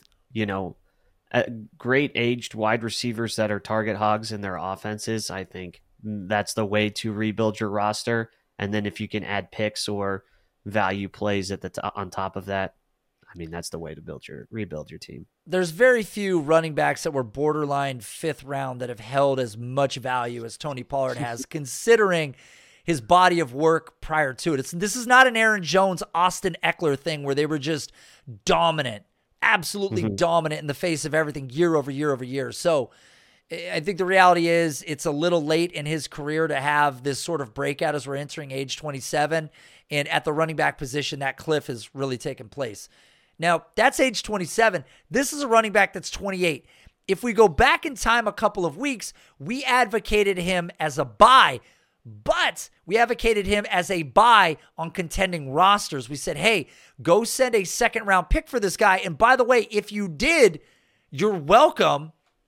great aged wide receivers that are target hogs in their offenses, I think that's the way to rebuild your roster. And then if you can add picks or value plays on top of that, I mean, that's the way to rebuild your team. There's very few running backs that were borderline 5th round that have held as much value as Tony Pollard has, considering his body of work prior to it. This is not an Aaron Jones, Austin Eckler thing where they were just dominant. Absolutely dominant in the face of everything year over year over year. So I think the reality is it's a little late in his career to have this sort of breakout as we're entering age 27. And at the running back position, that cliff has really taken place. Now, that's age 27. This is a running back that's 28. If we go back in time a couple of weeks, we advocated him as a buy, but we advocated him as a buy on contending rosters. We said, hey, go send a 2nd-round pick for this guy. And by the way, if you did, you're welcome.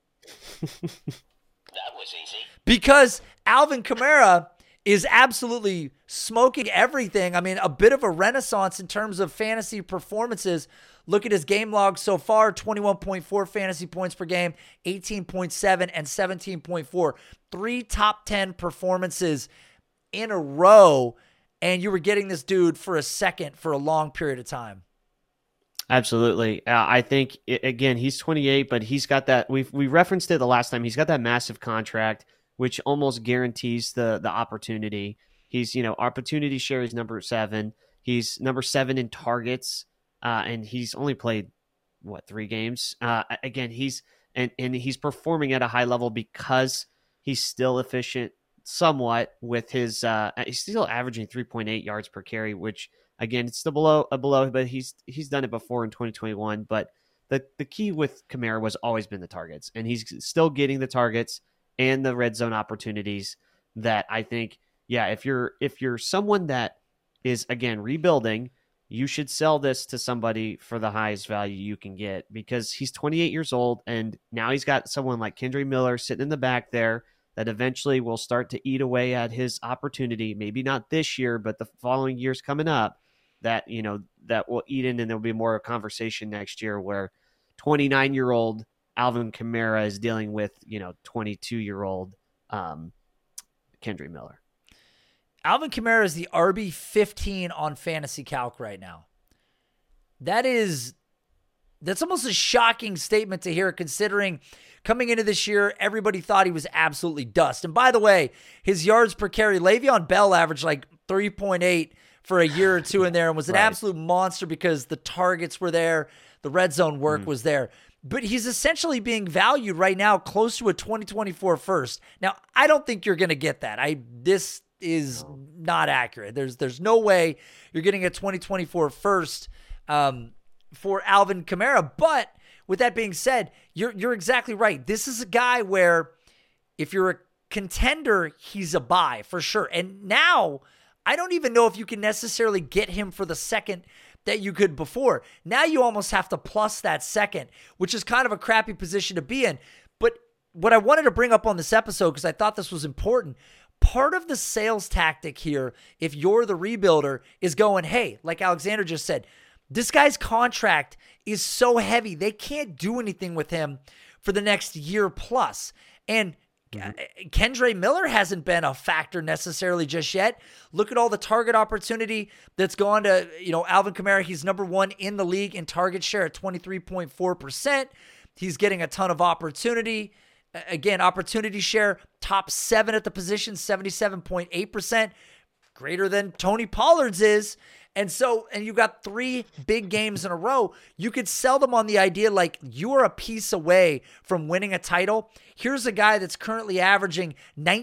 That was easy. Because Alvin Kamara is absolutely smoking everything. I mean, a bit of a renaissance in terms of fantasy performances. Look at his game log so far, 21.4 fantasy points per game, 18.7 and 17.4. 3 top 10 performances in a row, and you were getting this dude for a second for a long period of time. Absolutely. I think, again, he's 28, but he's got that, we referenced it the last time, he's got that massive contract, which almost guarantees the opportunity. He's, opportunity share is number 7. He's number 7 in targets. And he's only played 3 games. Again, he's performing at a high level because he's still efficient somewhat with his. He's still averaging 3.8 yards per carry, which again, it's still below, but he's done it before in 2021. But the key with Kamara was always been the targets, and he's still getting the targets and the red zone opportunities. That I think, yeah, if you're someone that is again rebuilding, you should sell this to somebody for the highest value you can get, because he's 28 years old and now he's got someone like Kendre Miller sitting in the back there that eventually will start to eat away at his opportunity. Maybe not this year, but the following years coming up, that will eat in, and there'll be more of a conversation next year where 29-year-old Alvin Kamara is dealing with, 22-year-old Kendre Miller. Alvin Kamara is the RB15 on Fantasy Calc right now. That's almost a shocking statement to hear, considering coming into this year, everybody thought he was absolutely dust. And by the way, his yards per carry, Le'Veon Bell averaged like 3.8 for a year or two in there and was an absolute monster because the targets were there, the red zone work was there. But he's essentially being valued right now close to a 2024 first. Now, I don't think you're going to get that. This is not accurate. There's no way you're getting a 2024 first for Alvin Kamara. But with that being said, you're exactly right. This is a guy where if you're a contender, he's a buy for sure. And now I don't even know if you can necessarily get him for the second that you could before. Now you almost have to plus that second, which is kind of a crappy position to be in. But what I wanted to bring up on this episode, because I thought this was important, part of the sales tactic here, if you're the rebuilder, is going, hey, like Alexander just said, this guy's contract is so heavy, they can't do anything with him for the next year plus. And Kendre Miller hasn't been a factor necessarily just yet. Look at all the target opportunity that's gone to, Alvin Kamara. He's number one in the league in target share at 23.4%. He's getting a ton of opportunity. Again, opportunity share, top 7 at the position, 77.8%, greater than Tony Pollard's is. And you've got 3 big games in a row. You could sell them on the idea like you are a piece away from winning a title. Here's a guy that's currently averaging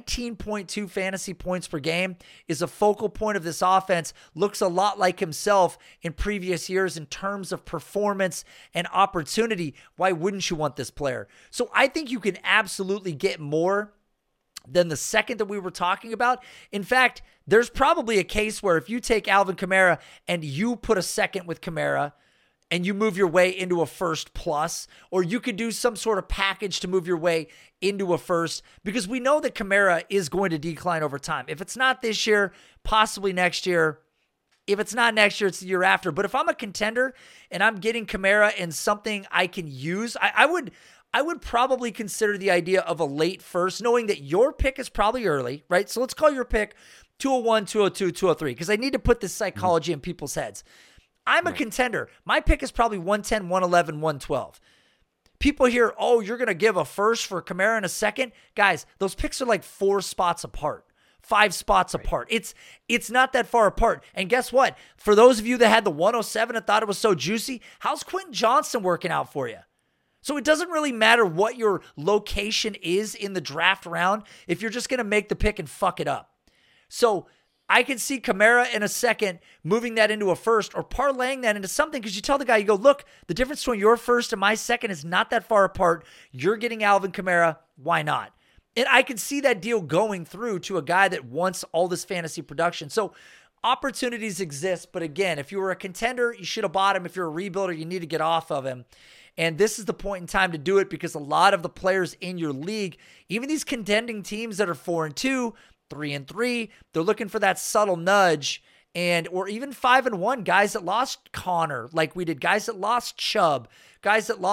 19.2 fantasy points per game, is a focal point of this offense, looks a lot like himself in previous years in terms of performance and opportunity. Why wouldn't you want this player? So I think you can absolutely get more than the second that we were talking about. In fact, there's probably a case where if you take Alvin Kamara and you put a second with Kamara and you move your way into a first plus, or you could do some sort of package to move your way into a first, because we know that Kamara is going to decline over time. If it's not this year, possibly next year. If it's not next year, it's the year after. But if I'm a contender and I'm getting Kamara and something I can use, I would probably consider the idea of a late first, knowing that your pick is probably early, right? So let's call your pick 201, 202, 203, because I need to put this psychology in people's heads. I'm a contender. My pick is probably 110, 111, 112. People hear, oh, you're going to give a first for Kamara in a second. Guys, those picks are like 4 spots apart, 5 spots apart. It's not that far apart. And guess what? For those of you that had the 107 and thought it was so juicy, how's Quentin Johnston working out for you? So it doesn't really matter what your location is in the draft round if you're just going to make the pick and fuck it up. So I can see Kamara in a second moving that into a first or parlaying that into something, because you tell the guy, you go, look, the difference between your first and my second is not that far apart. You're getting Alvin Kamara. Why not? And I can see that deal going through to a guy that wants all this fantasy production. So opportunities exist. But again, if you were a contender, you should have bought him. If you're a rebuilder, you need to get off of him. And this is the point in time to do it, because a lot of the players in your league, even these contending teams that are 4-2, 3-3, they're looking for that subtle nudge, or even 5-1, guys that lost Connor like we did, guys that lost Chubb, guys that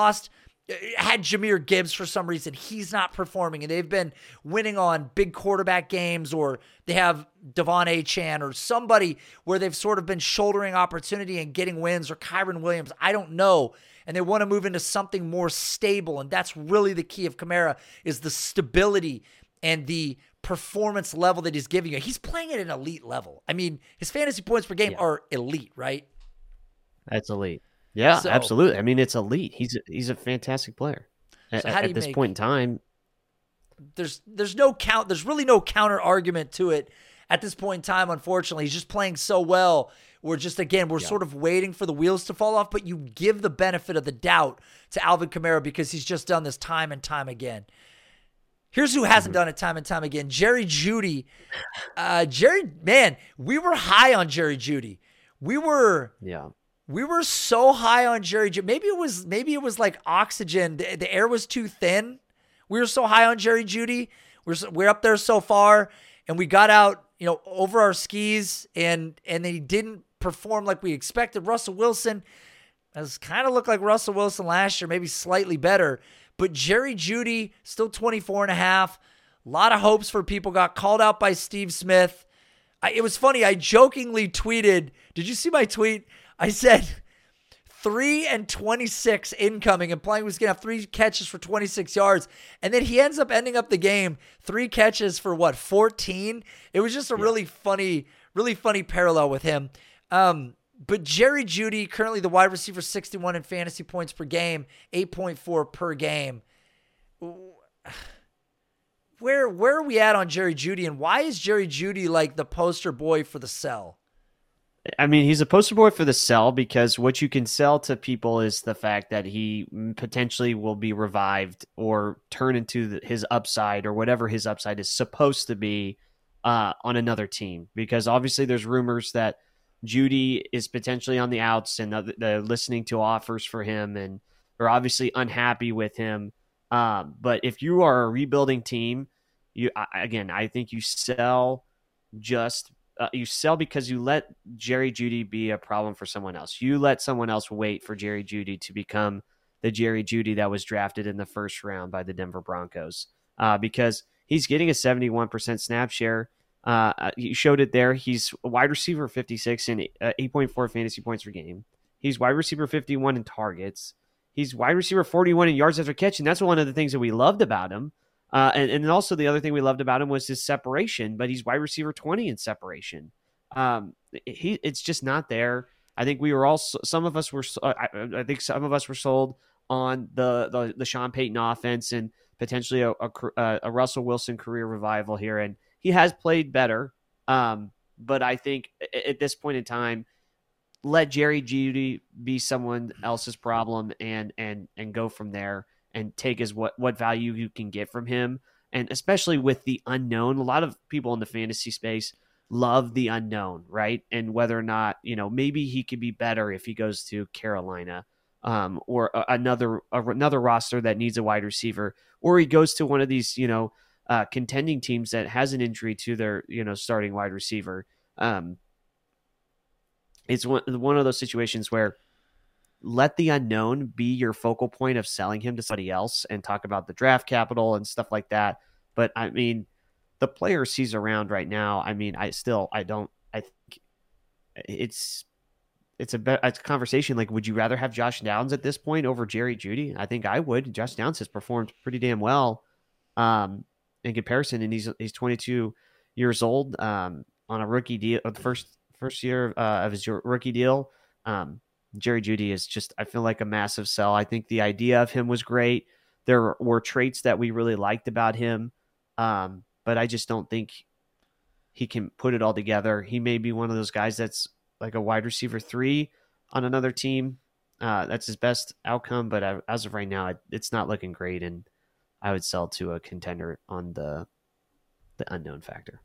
had Jahmyr Gibbs for some reason. He's not performing, and they've been winning on big quarterback games, or they have Devon Achane or somebody where they've sort of been shouldering opportunity and getting wins, or Kyron Williams. I don't know. And they want to move into something more stable. And that's really the key of Kamara, is the stability and the performance level that he's giving you. He's playing at an elite level. I mean, his fantasy points per game are elite, right? That's elite. Yeah, so, absolutely. I mean, it's elite. He's a fantastic player. So at this point in time, there's really no counter argument to it at this point in time. Unfortunately, he's just playing so well. We're sort of waiting for the wheels to fall off, but you give the benefit of the doubt to Alvin Kamara because he's just done this time and time again. Here's who hasn't done it time and time again. Jerry Jeudy. We were high on Jerry Jeudy. We were so high on Jerry Jeudy. Maybe it was like oxygen. The air was too thin. We were so high on Jerry Jeudy. We're up there so far, and we got out, over our skis, and then he didn't perform like we expected. Russell Wilson has kind of looked like Russell Wilson last year, maybe slightly better. But Jerry Jeudy, still 24.5. A lot of hopes for people. Got called out by Steve Smith. It was funny. I jokingly tweeted. Did you see my tweet? I said 3 and 26 incoming, implying he was going to have 3 catches for 26 yards. And then he ends up ending up the game 3 catches for 14? It was just a really funny parallel with him. But Jerry Jeudy, currently the wide receiver 61 in fantasy points per game, 8.4 per game. Where are we at on Jerry Jeudy, and why is Jerry Jeudy like the poster boy for the sell? I mean, he's a poster boy for the sell because what you can sell to people is the fact that he potentially will be revived or turn into his upside or whatever his upside is supposed to be on another team. Because obviously there's rumors that Jeudy is potentially on the outs and they're listening to offers for him and are obviously unhappy with him. But if you are a rebuilding team, I think you sell because you let Jerry Jeudy be a problem for someone else. You let someone else wait for Jerry Jeudy to become the Jerry Jeudy that was drafted in the first round by the Denver Broncos, because he's getting a 71% snap share. You showed it there. He's wide receiver 56 and 8.4 fantasy points per game. He's wide receiver 51 in targets. He's wide receiver 41 in yards after catch, and that's one of the things that we loved about him. And then also the other thing we loved about him was his separation, but he's wide receiver 20 in separation. It's just not there. I think we were all, some of us were sold on the Sean Payton offense and potentially a Russell Wilson career revival here. And he has played better. But I think at this point in time, let Jerry Jeudy be someone else's problem and go from there and take as what value you can get from him. And especially with the unknown, a lot of people in the fantasy space love the unknown, right? And whether or not, maybe he could be better if he goes to Carolina, or another roster that needs a wide receiver, or he goes to one of these, contending teams that has an injury to their, starting wide receiver. It's one of those situations where let the unknown be your focal point of selling him to somebody else and talk about the draft capital and stuff like that. But I mean, the players he's around right now, I think it's a conversation. Like, would you rather have Josh Downs at this point over Jerry Jeudy? I think I would. Josh Downs has performed pretty damn well in comparison, and he's 22 years old on a rookie deal, the first year of his rookie deal. Jerry Jeudy is just, I feel like, a massive sell. I think the idea of him was great. There were traits that we really liked about him, but I just don't think he can put it all together. He may be one of those guys that's like a wide receiver 3 on another team. That's his best outcome, but as of right now, it's not looking great, and I would sell to a contender on the unknown factor.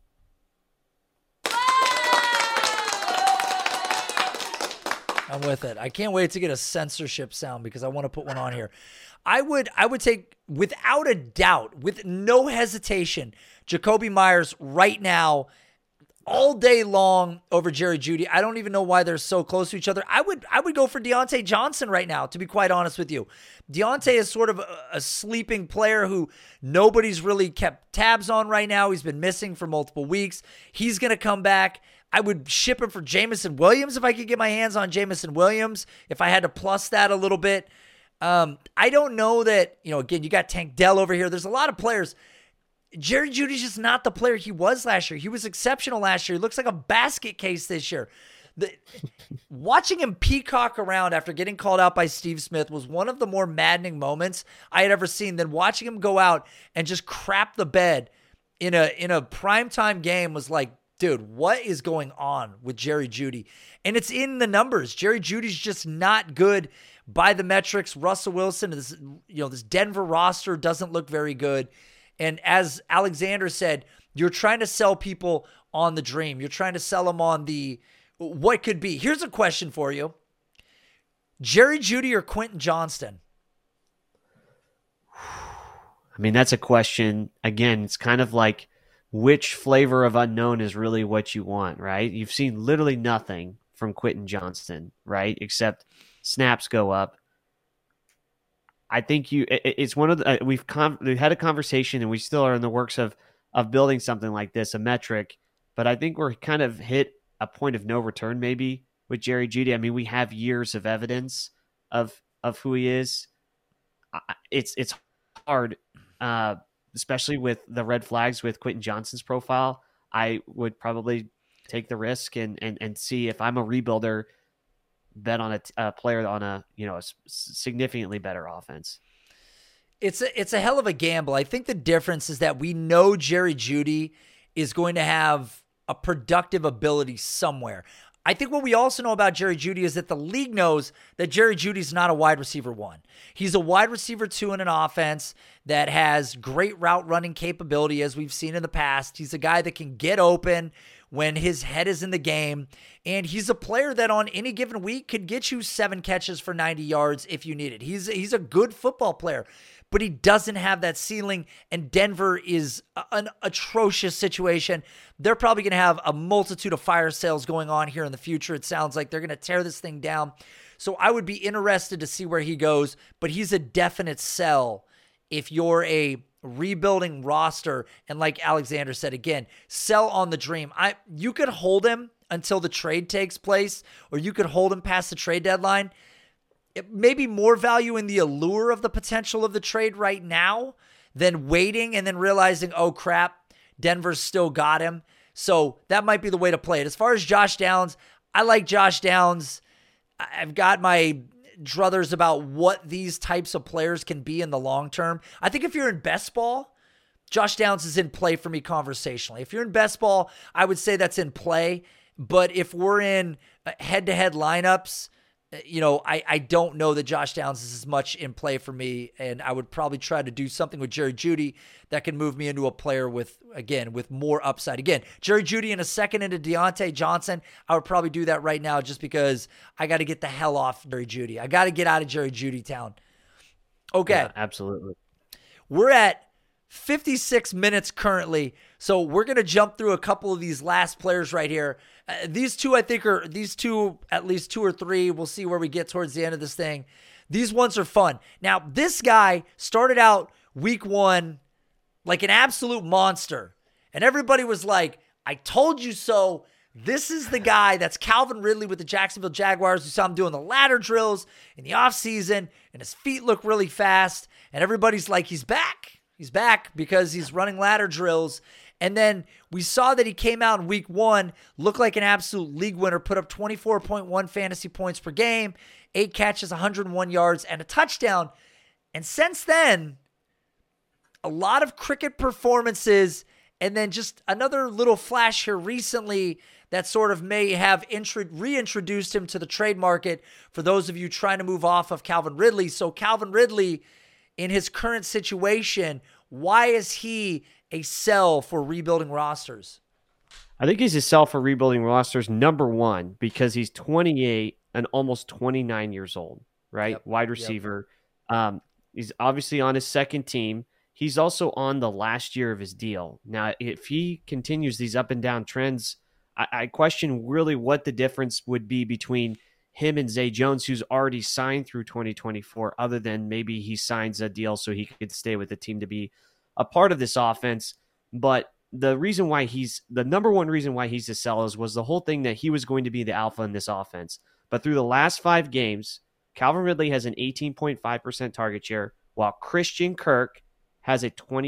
I'm with it. I can't wait to get a censorship sound because I want to put one on here. I would take, without a doubt, with no hesitation, Jakobi Meyers right now, all day long over Jerry Jeudy. I don't even know why they're so close to each other. I would go for Deontay Johnson right now, to be quite honest with you. Deontay is sort of a sleeping player who nobody's really kept tabs on right now. He's been missing for multiple weeks. He's going to come back. I would ship him for Jameson Williams if I could get my hands on Jameson Williams, if I had to plus that a little bit. I don't know that, again, you got Tank Dell over here. There's a lot of players. Jerry Jeudy's just not the player he was last year. He was exceptional last year. He looks like a basket case this year. Watching him peacock around after getting called out by Steve Smith was one of the more maddening moments I had ever seen. Then watching him go out and just crap the bed in a primetime game was like, dude, what is going on with Jerry Jeudy? And it's in the numbers. Jerry Jeudy's just not good by the metrics. Russell Wilson, this Denver roster doesn't look very good. And as Alexander said, you're trying to sell people on the dream. You're trying to sell them on the what could be. Here's a question for you. Jerry Jeudy or Quentin Johnston? I mean, that's a question. Again, it's kind of like, which flavor of unknown is really what you want, right? You've seen literally nothing from Quentin Johnston, right? Except snaps go up. I think it's one of the, we've had a conversation and we still are in the works of building something like this, a metric, but I think we're kind of hit a point of no return maybe with Jerry Jeudy. I mean, we have years of evidence of who he is. It's hard, especially with the red flags with Quentin Johnston's profile. I would probably take the risk and see if I'm a rebuilder, bet on a player on a significantly better offense. It's a hell of a gamble. I think the difference is that we know Jerry Jeudy is going to have a productive ability somewhere. I think what we also know about Jerry Jeudy is that the league knows that Jerry Judy's not a wide receiver 1. He's a wide receiver 2 in an offense that has great route running capability, as we've seen in the past. He's a guy that can get open when his head is in the game. And he's a player that on any given week could get you 7 catches for 90 yards if you need it. He's a good football player, but he doesn't have that ceiling, and Denver is an atrocious situation. They're probably going to have a multitude of fire sales going on here in the future. It sounds like they're going to tear this thing down. So I would be interested to see where he goes, but he's a definite sell if you're a rebuilding roster. And like Alexander said, again, sell on the dream. You could hold him until the trade takes place, or you could hold him past the trade deadline. It may be more value in the allure of the potential of the trade right now than waiting and then realizing, oh crap, Denver's still got him. So that might be the way to play it. As far as Josh Downs, I like Josh Downs. I've got my druthers about what these types of players can be in the long term. I think if you're in best ball, Josh Downs is in play for me conversationally. If you're in best ball, I would say that's in play. But if we're in head-to-head lineups, I don't know that Josh Downs is as much in play for me, and I would probably try to do something with Jerry Jeudy that can move me into a player with more upside. Again, Jerry Jeudy in a second into Deontay Johnson, I would probably do that right now just because I got to get the hell off Jerry Jeudy. I got to get out of Jerry Jeudy town. Okay. Yeah, absolutely. We're at 56 minutes currently, so we're going to jump through a couple of these last players right here. These two, at least 2 or 3. We'll see where we get towards the end of this thing. These ones are fun. Now, this guy started out week 1 like an absolute monster, and everybody was like, I told you so. This is the guy. That's Calvin Ridley with the Jacksonville Jaguars. We saw him doing the ladder drills in the offseason, and his feet look really fast, and everybody's like, he's back. He's back because he's running ladder drills. And then we saw that he came out in week 1, looked like an absolute league winner, put up 24.1 fantasy points per game, 8 catches, 101 yards, and a touchdown. And since then, a lot of cricket performances, and then just another little flash here recently that sort of may have reintroduced him to the trade market for those of you trying to move off of Calvin Ridley. So Calvin Ridley, in his current situation, why is he a sell for rebuilding rosters? I think he's a sell for rebuilding rosters, number one, because he's 28 and almost 29 years old, right? Yep. Wide receiver. Yep. He's obviously on his second team. He's also on the last year of his deal. Now, if he continues these up and down trends, I question really what the difference would be between him and Zay Jones, who's already signed through 2024, other than maybe he signs a deal so he could stay with the team to be a part of this offense. But the number one reason why he's a sell was the whole thing that he was going to be the alpha in this offense. But through the last 5 games, Calvin Ridley has an 18.5% target share, while Christian Kirk has a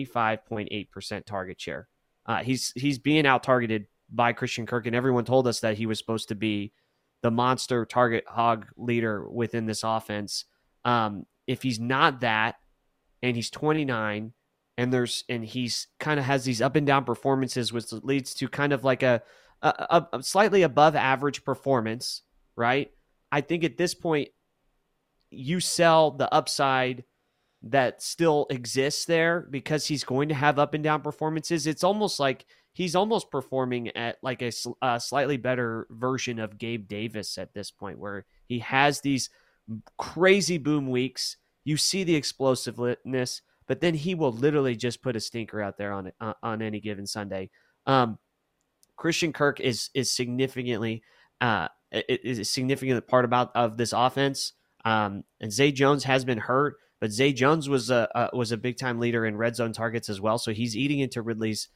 25.8% target share. He's being out-targeted by Christian Kirk, and everyone told us that he was supposed to be the monster target hog leader within this offense. If he's not that, and he's 29, and he's kind of has these up and down performances, which leads to kind of like a slightly above average performance, right? I think at this point, you sell the upside that still exists there because he's going to have up and down performances. It's almost like he's almost performing at like a slightly better version of Gabe Davis at this point, where he has these crazy boom weeks. You see the explosiveness, but then he will literally just put a stinker out there on any given Sunday. Christian Kirk is significantly is a significant part of this offense. And Zay Jones has been hurt, but Zay Jones was a big time leader in red zone targets as well. So he's eating into Ridley's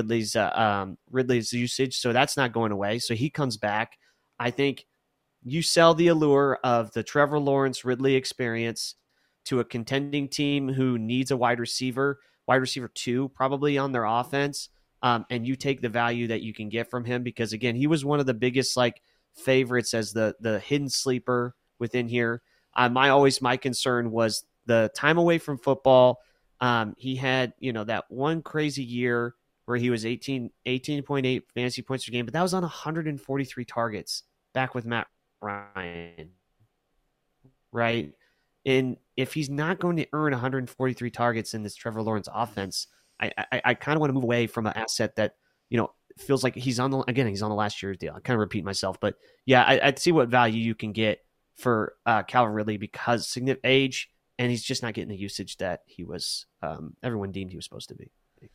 usage. So that's not going away. So he comes back. I think you sell the allure of the Trevor Lawrence Ridley experience to a contending team who needs a wide receiver 2 probably on their offense. And you take the value that you can get from him, because again, he was one of the biggest favorites as the hidden sleeper within here. My concern was the time away from football. He had, that one crazy year where he was 18.8 fantasy points per game, but that was on 143 targets back with Matt Ryan, right? And if he's not going to earn 143 targets in this Trevor Lawrence offense, I kind of want to move away from an asset that, feels like he's on the last year's deal. I kind of repeat myself, but yeah, I'd see what value you can get for Calvin Ridley because significant age, and he's just not getting the usage that he was everyone deemed he was supposed to be.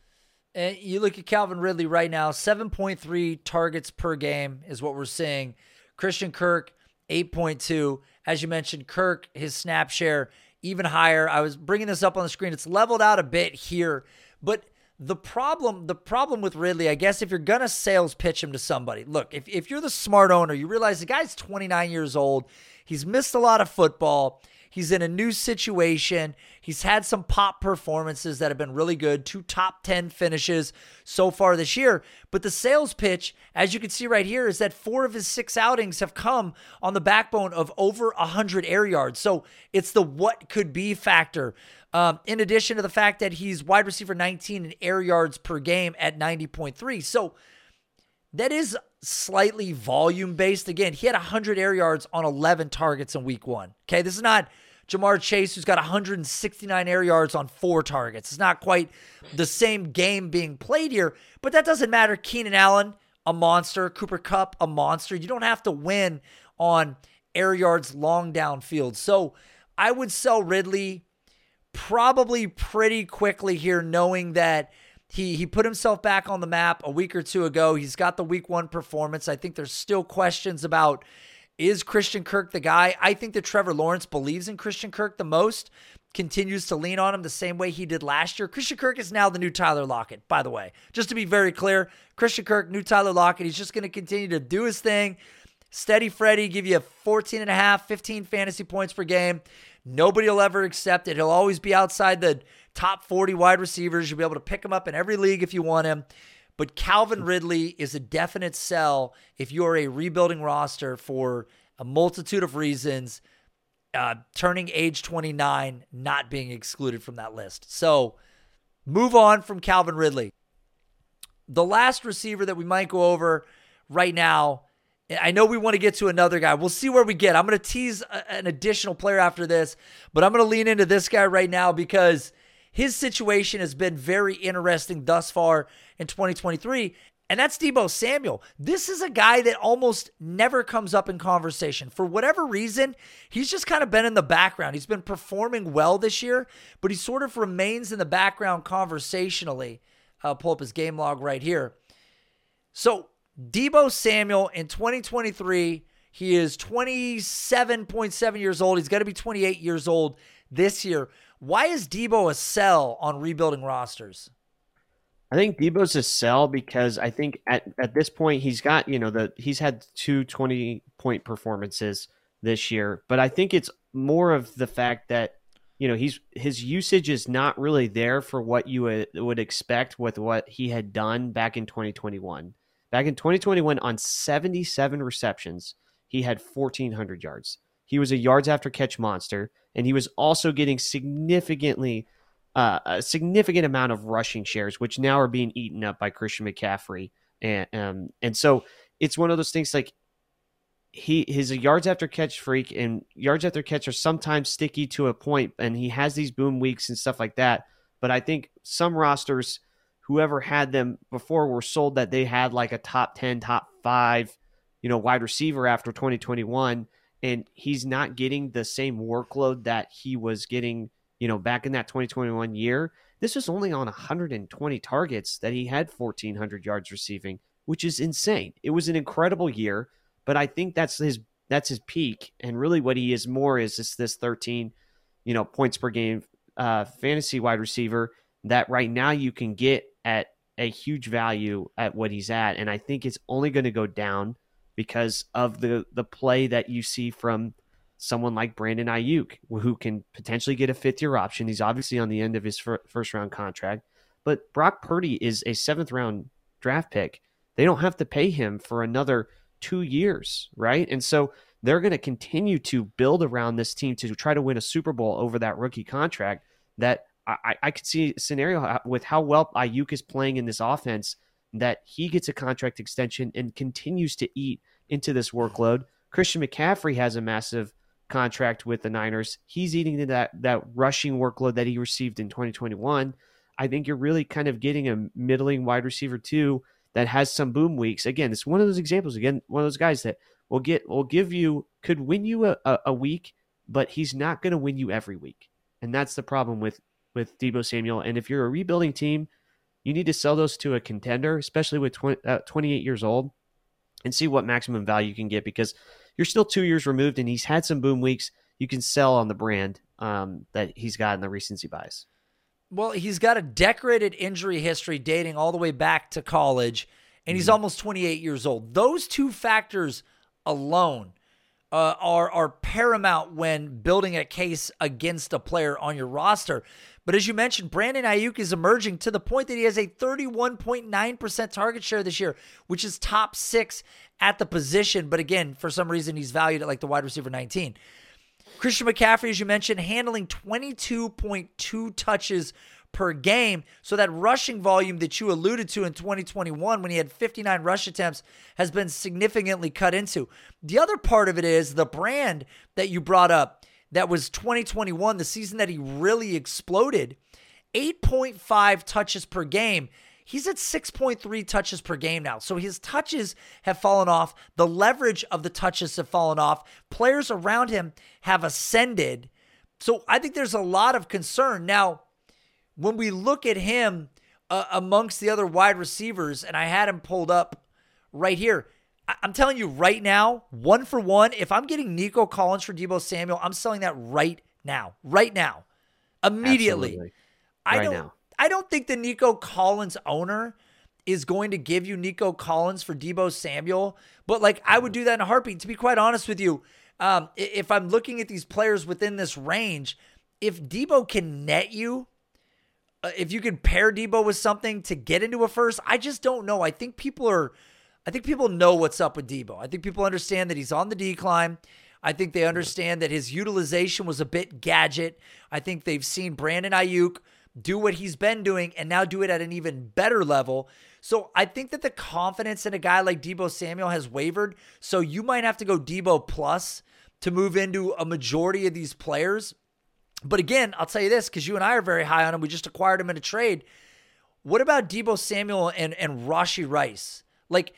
And you look at Calvin Ridley right now, 7.3 targets per game is what we're seeing. Christian Kirk, 8.2. As you mentioned, Kirk, his snap share, even higher. I was bringing this up on the screen. It's leveled out a bit here. But the problem with Ridley, I guess if you're going to sales pitch him to somebody, look, if you're the smart owner, you realize the guy's 29 years old. He's missed a lot of football. He's in a new situation. He's had some pop performances that have been really good. 2 top 10 finishes so far this year. But the sales pitch, as you can see right here, is that 4 of his 6 outings have come on the backbone of over 100 air yards. So it's the what could be factor. In addition to the fact that he's wide receiver 19 in air yards per game at 90.3. So that is slightly volume-based. Again, he had 100 air yards on 11 targets in week 1. Okay, this is not Jamar Chase, who's got 169 air yards on 4 targets. It's not quite the same game being played here, but that doesn't matter. Keenan Allen, a monster. Cooper Kupp, a monster. You don't have to win on air yards long downfield. So I would sell Ridley probably pretty quickly here, knowing that he put himself back on the map a week or 2 ago. He's got the week 1 performance. I think there's still questions about, is Christian Kirk the guy? I think that Trevor Lawrence believes in Christian Kirk the most, continues to lean on him the same way he did last year. Christian Kirk is now the new Tyler Lockett, by the way. Just to be very clear, Christian Kirk, new Tyler Lockett. He's just going to continue to do his thing. Steady Freddy, give you 14.5, 15 fantasy points per game. Nobody will ever accept it. He'll always be outside the top 40 wide receivers. You'll be able to pick him up in every league if you want him. But Calvin Ridley is a definite sell if you're a rebuilding roster for a multitude of reasons, turning age 29, not being excluded from that list. So move on from Calvin Ridley. The last receiver that we might go over right now, I know we want to get to another guy. We'll see where we get. I'm going to tease an additional player after this, but I'm going to lean into this guy right now because his situation has been very interesting thus far in 2023, and that's Deebo Samuel. This is a guy that almost never comes up in conversation. For whatever reason, he's just kind of been in the background. He's been performing well this year, but he sort of remains in the background conversationally. I'll pull up his game log right here. So Deebo Samuel in 2023, he is 27.7 years old. He's going to be 28 years old this year. Why is Deebo a sell on rebuilding rosters? I think Deebo's a sell because I think at this point he's got, he's had 2 20-point performances this year, but I think it's more of the fact that, his usage is not really there for what you would expect with what he had done back in 2021. Back in 2021, on 77 receptions, he had 1,400 yards. He was a yards after catch monster, and he was also getting a significant amount of rushing shares, which now are being eaten up by Christian McCaffrey. And so it's one of those things like he's a yards after catch freak, and yards after catch are sometimes sticky to a point, and he has these boom weeks and stuff like that. But I think some rosters, whoever had them before, were sold that they had like a top 10, top 5, wide receiver after 2021. And he's not getting the same workload that he was getting, back in that 2021 year. This was only on 120 targets that he had 1,400 yards receiving, which is insane. It was an incredible year, but I think that's his peak. And really what he is more is just this 13, points per game fantasy wide receiver that right now you can get at a huge value at what he's at. And I think it's only going to go down because of the play that you see from someone like Brandon Ayuk, who can potentially get a 5th-year option. He's obviously on the end of his first-round contract. But Brock Purdy is a 7th-round draft pick. They don't have to pay him for another 2 years, right? And so they're going to continue to build around this team to try to win a Super Bowl over that rookie contract. That I could see a scenario with how well Ayuk is playing in this offense that he gets a contract extension and continues to eat into this workload. Christian McCaffrey has a massive contract with the Niners. He's eating into that rushing workload that he received in 2021. I think you're really kind of getting a middling wide receiver too that has some boom weeks. Again, it's one of those examples. Again, one of those guys that could win you a week, but he's not going to win you every week. And that's the problem with Deebo Samuel. And if you're a rebuilding team, you need to sell those to a contender, especially with 28 years old, and see what maximum value you can get, because you're still 2 years removed and he's had some boom weeks. You can sell on the brand that he's got in the recency bias. Well, he's got a decorated injury history dating all the way back to college, and he's almost 28 years old. Those two factors alone are paramount when building a case against a player on your roster. But as you mentioned, Brandon Ayuk is emerging to the point that he has a 31.9% target share this year, which is top 6 at the position. But again, for some reason, he's valued at like the wide receiver 19. Christian McCaffrey, as you mentioned, handling 22.2 touches per game. So that rushing volume that you alluded to in 2021 when he had 59 rush attempts has been significantly cut into. The other part of it is the brand that you brought up. That was 2021, the season that he really exploded. 8.5 touches per game. He's at 6.3 touches per game now. So his touches have fallen off. The leverage of the touches have fallen off. Players around him have ascended. So I think there's a lot of concern. Now, when we look at him amongst the other wide receivers, and I had him pulled up right here, I'm telling you right now, 1 for 1, if I'm getting Nico Collins for Deebo Samuel, I'm selling that right now, immediately. Absolutely. I don't think the Nico Collins owner is going to give you Nico Collins for Deebo Samuel, but like I would do that in a heartbeat. To be quite honest with you, if I'm looking at these players within this range, if Deebo can net you, if you can pair Deebo with something to get into a first, I just don't know. I think people know what's up with Deebo. I think people understand that he's on the decline. I think they understand that his utilization was a bit gadget. I think they've seen Brandon Ayuk do what he's been doing and now do it at an even better level. So I think that the confidence in a guy like Deebo Samuel has wavered. So you might have to go Deebo plus to move into a majority of these players. But again, I'll tell you this, because you and I are very high on him. We just acquired him in a trade. What about Deebo Samuel and Rashee Rice? Like,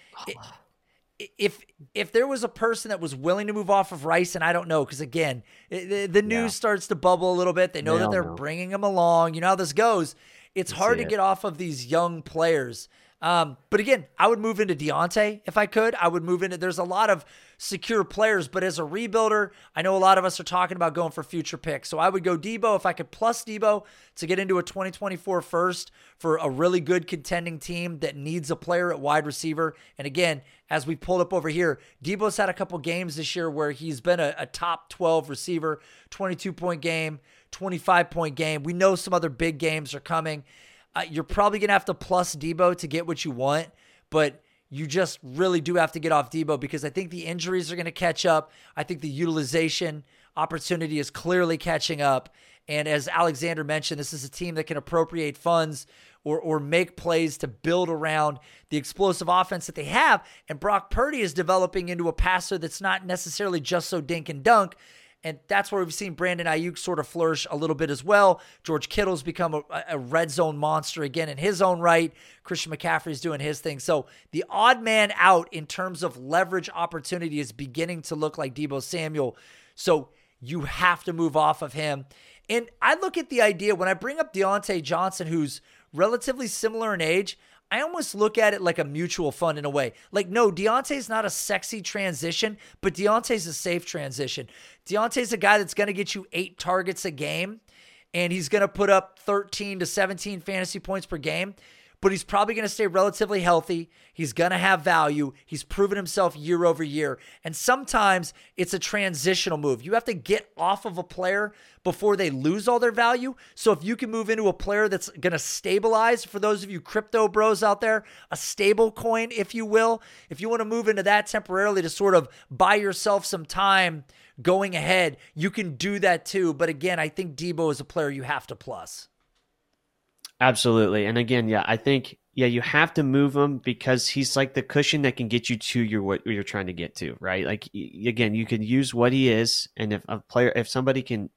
if there was a person that was willing to move off of Rice, and I don't know, because again, the news starts to bubble a little bit. They know that they're bringing him along. You know how this goes. It's hard to get off of these young players. But again, I would move into Deontay if I could. I would move into, there's a lot of secure players, but as a rebuilder, I know a lot of us are talking about going for future picks. So I would go Deebo if I could plus Deebo to get into a 2024 first for a really good contending team that needs a player at wide receiver. And again, as we pulled up over here, Deebo's had a couple games this year where he's been a top 12 receiver, 22-point game, 25-point game. We know some other big games are coming. You're probably going to have to plus Deebo to get what you want, but you just really do have to get off Deebo because I think the injuries are going to catch up. I think the utilization opportunity is clearly catching up. And as Alexander mentioned, this is a team that can appropriate funds or make plays to build around the explosive offense that they have. And Brock Purdy is developing into a passer that's not necessarily just so dink and dunk. And that's where we've seen Brandon Ayuk sort of flourish a little bit as well. George Kittle's become a red zone monster again in his own right. Christian McCaffrey's doing his thing. So the odd man out in terms of leverage opportunity is beginning to look like Deebo Samuel. So you have to move off of him. And I look at the idea when I bring up Deontay Johnson, who's relatively similar in age, I almost look at it like a mutual fund in a way. Like, no, Deontay's not a sexy transition, but Deontay's a safe transition. Deontay's a guy that's going to get you 8 targets a game, and he's going to put up 13 to 17 fantasy points per game, but he's probably going to stay relatively healthy. He's going to have value. He's proven himself year over year. And sometimes it's a transitional move. You have to get off of a player before they lose all their value. So if you can move into a player that's going to stabilize, for those of you crypto bros out there, a stable coin, if you will, if you want to move into that temporarily to sort of buy yourself some time going ahead, you can do that too. But again, I think Deebo is a player you have to plus. Absolutely. And again, I think, you have to move him because he's like the cushion that can get you to what you're trying to get to, right? Like, again, you can use what he is. And if somebody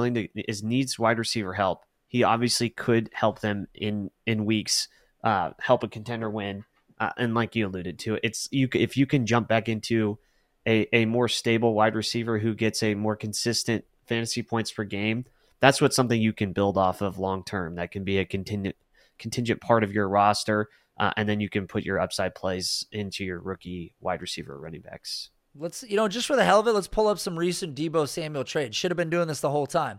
needs wide receiver help, he obviously could help them in weeks, help a contender win. and like you alluded to, if you can jump back into a more stable wide receiver who gets a more consistent fantasy points per game, that's something you can build off of long term. That can be a contingent part of your roster, and then you can put your upside plays into your rookie wide receiver running backs. Let's, just for the hell of it, let's pull up some recent Deebo Samuel trades. Should have been doing this the whole time.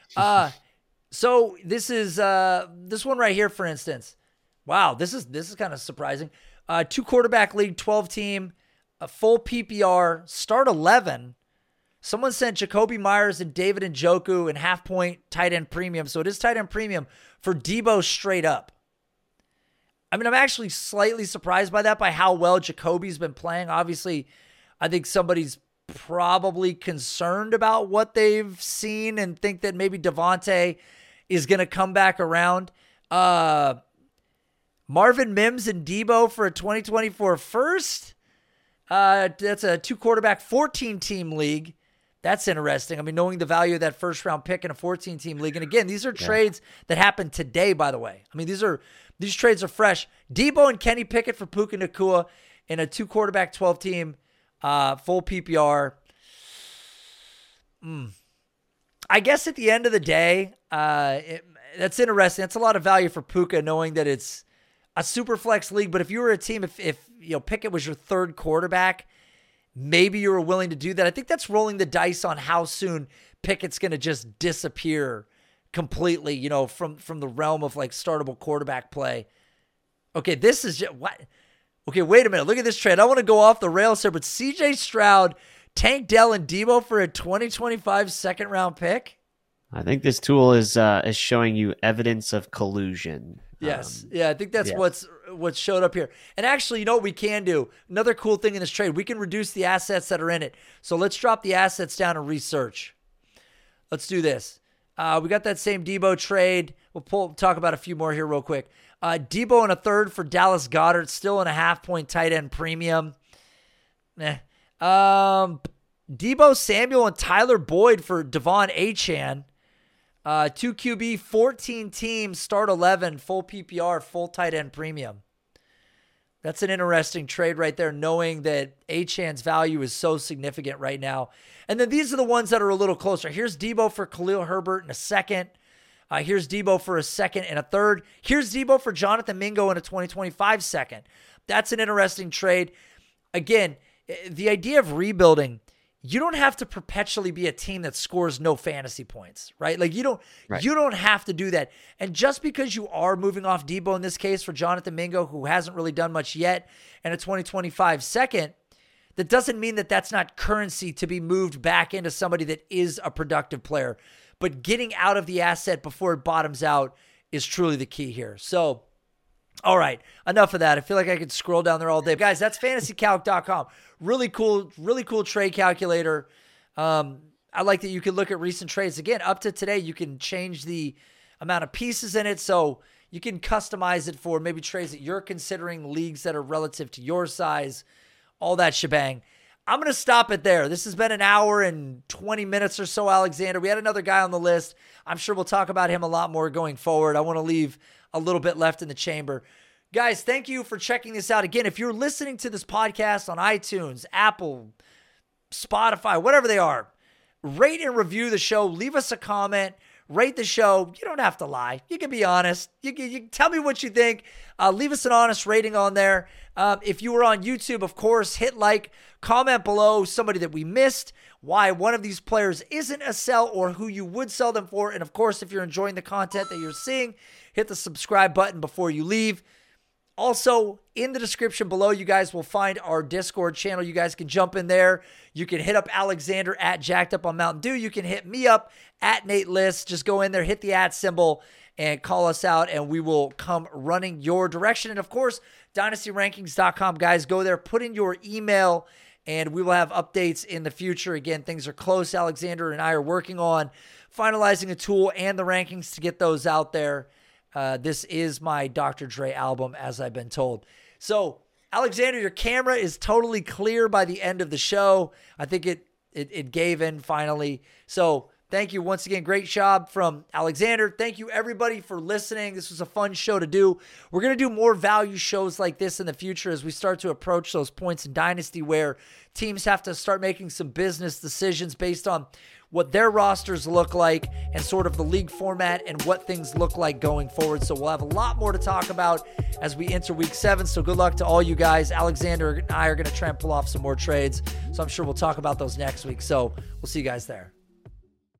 So this is this one right here, for instance. Wow, this is kind of surprising. 2 quarterback league, 12 team, a full PPR, start 11. Someone sent Jacoby Myers and David Njoku and half-point tight end premium. So it is tight end premium for Deebo straight up. I mean, I'm actually slightly surprised by that, by how well Jacoby's been playing. Obviously, I think somebody's probably concerned about what they've seen and think that maybe Devontae is going to come back around. Marvin Mims and Deebo for a 2024 first. That's a 2 quarterback, 14 team league. That's interesting. I mean, knowing the value of that first round pick in a 14 team league. And again, these are trades that happened today, by the way. I mean, these trades are fresh. Deebo and Kenny Pickett for Puka Nacua in a 2 quarterback, 12 team, full PPR. I guess at the end of the day, that's interesting. That's a lot of value for Puka, knowing that it's a super flex league. But if you were a team, if Pickett was your 3rd quarterback, maybe you were willing to do that. I think that's rolling the dice on how soon Pickett's going to just disappear completely, from the realm of like startable quarterback play. Okay, this is just what? Okay, wait a minute. Look at this trade. I want to go off the rails here, but CJ Stroud, Tank Dell, and Deebo for a 2025 second round pick. I think this tool is showing you evidence of collusion. Yes. I think that's what's showed up here. And actually, what we can do? Another cool thing in this trade, we can reduce the assets that are in it. So let's drop the assets down and research. Let's do this. We got that same Deebo trade. We'll talk about a few more here real quick. Deebo in a 3rd for Dallas Goedert, still in a half-point tight end premium. Deebo Samuel and Tyler Boyd for Devon Achane. 2 QB, 14 team, start 11, full PPR, full tight end premium. That's an interesting trade right there, knowing that Achane's value is so significant right now. And then these are the ones that are a little closer. Here's Deebo for Khalil Herbert in a 2nd. Here's Deebo for a 2nd and a 3rd. Here's Deebo for Jonathan Mingo in a 2025 2nd. That's an interesting trade. Again, the idea of rebuilding, you don't have to perpetually be a team that scores no fantasy points, right? Like you don't have to do that. And just because you are moving off Deebo in this case for Jonathan Mingo, who hasn't really done much yet, and a 2025 2nd, that doesn't mean that that's not currency to be moved back into somebody that is a productive player. But getting out of the asset before it bottoms out is truly the key here. So, all right, enough of that. I feel like I could scroll down there all day. Guys, that's fantasycalc.com. Really cool trade calculator. I like that you can look at recent trades. Again, up to today, you can change the amount of pieces in it. So you can customize it for maybe trades that you're considering, leagues that are relative to your size, all that shebang. I'm going to stop it there. This has been an hour and 20 minutes or so, Alexander. We had another guy on the list. I'm sure we'll talk about him a lot more going forward. I want to leave a little bit left in the chamber. Guys, thank you for checking this out. Again, if you're listening to this podcast on iTunes, Apple, Spotify, whatever they are, rate and review the show. Leave us a comment. Rate the show. You don't have to lie. You can be honest. You can tell me what you think. Leave us an honest rating on there. If you were on YouTube, of course, hit like, comment below somebody that we missed, why one of these players isn't a sell or who you would sell them for. And of course, if you're enjoying the content that you're seeing, hit the subscribe button before you leave. Also, in the description below, you guys will find our Discord channel. You guys can jump in there. You can hit up Alexander at Jacked Up on Mountain Dew. You can hit me up at Nate List. Just go in there, hit the @ symbol, and call us out, and we will come running your direction. And of course, DynastyRankings.com, guys. Go there, put in your email, and we will have updates in the future. Again, things are close. Alexander and I are working on finalizing a tool and the rankings to get those out there. This is my Dr. Dre album, as I've been told. So, Alexander, your camera is totally clear by the end of the show. I think it gave in finally. So, Thank you once again. Great job from Alexander. Thank you, everybody, for listening. This was a fun show to do. We're going to do more value shows like this in the future as we start to approach those points in Dynasty where teams have to start making some business decisions based on what their rosters look like and sort of the league format and what things look like going forward. So we'll have a lot more to talk about as we enter week 7. So good luck to all you guys. Alexander and I are going to try and pull off some more trades. So I'm sure we'll talk about those next week. So we'll see you guys there.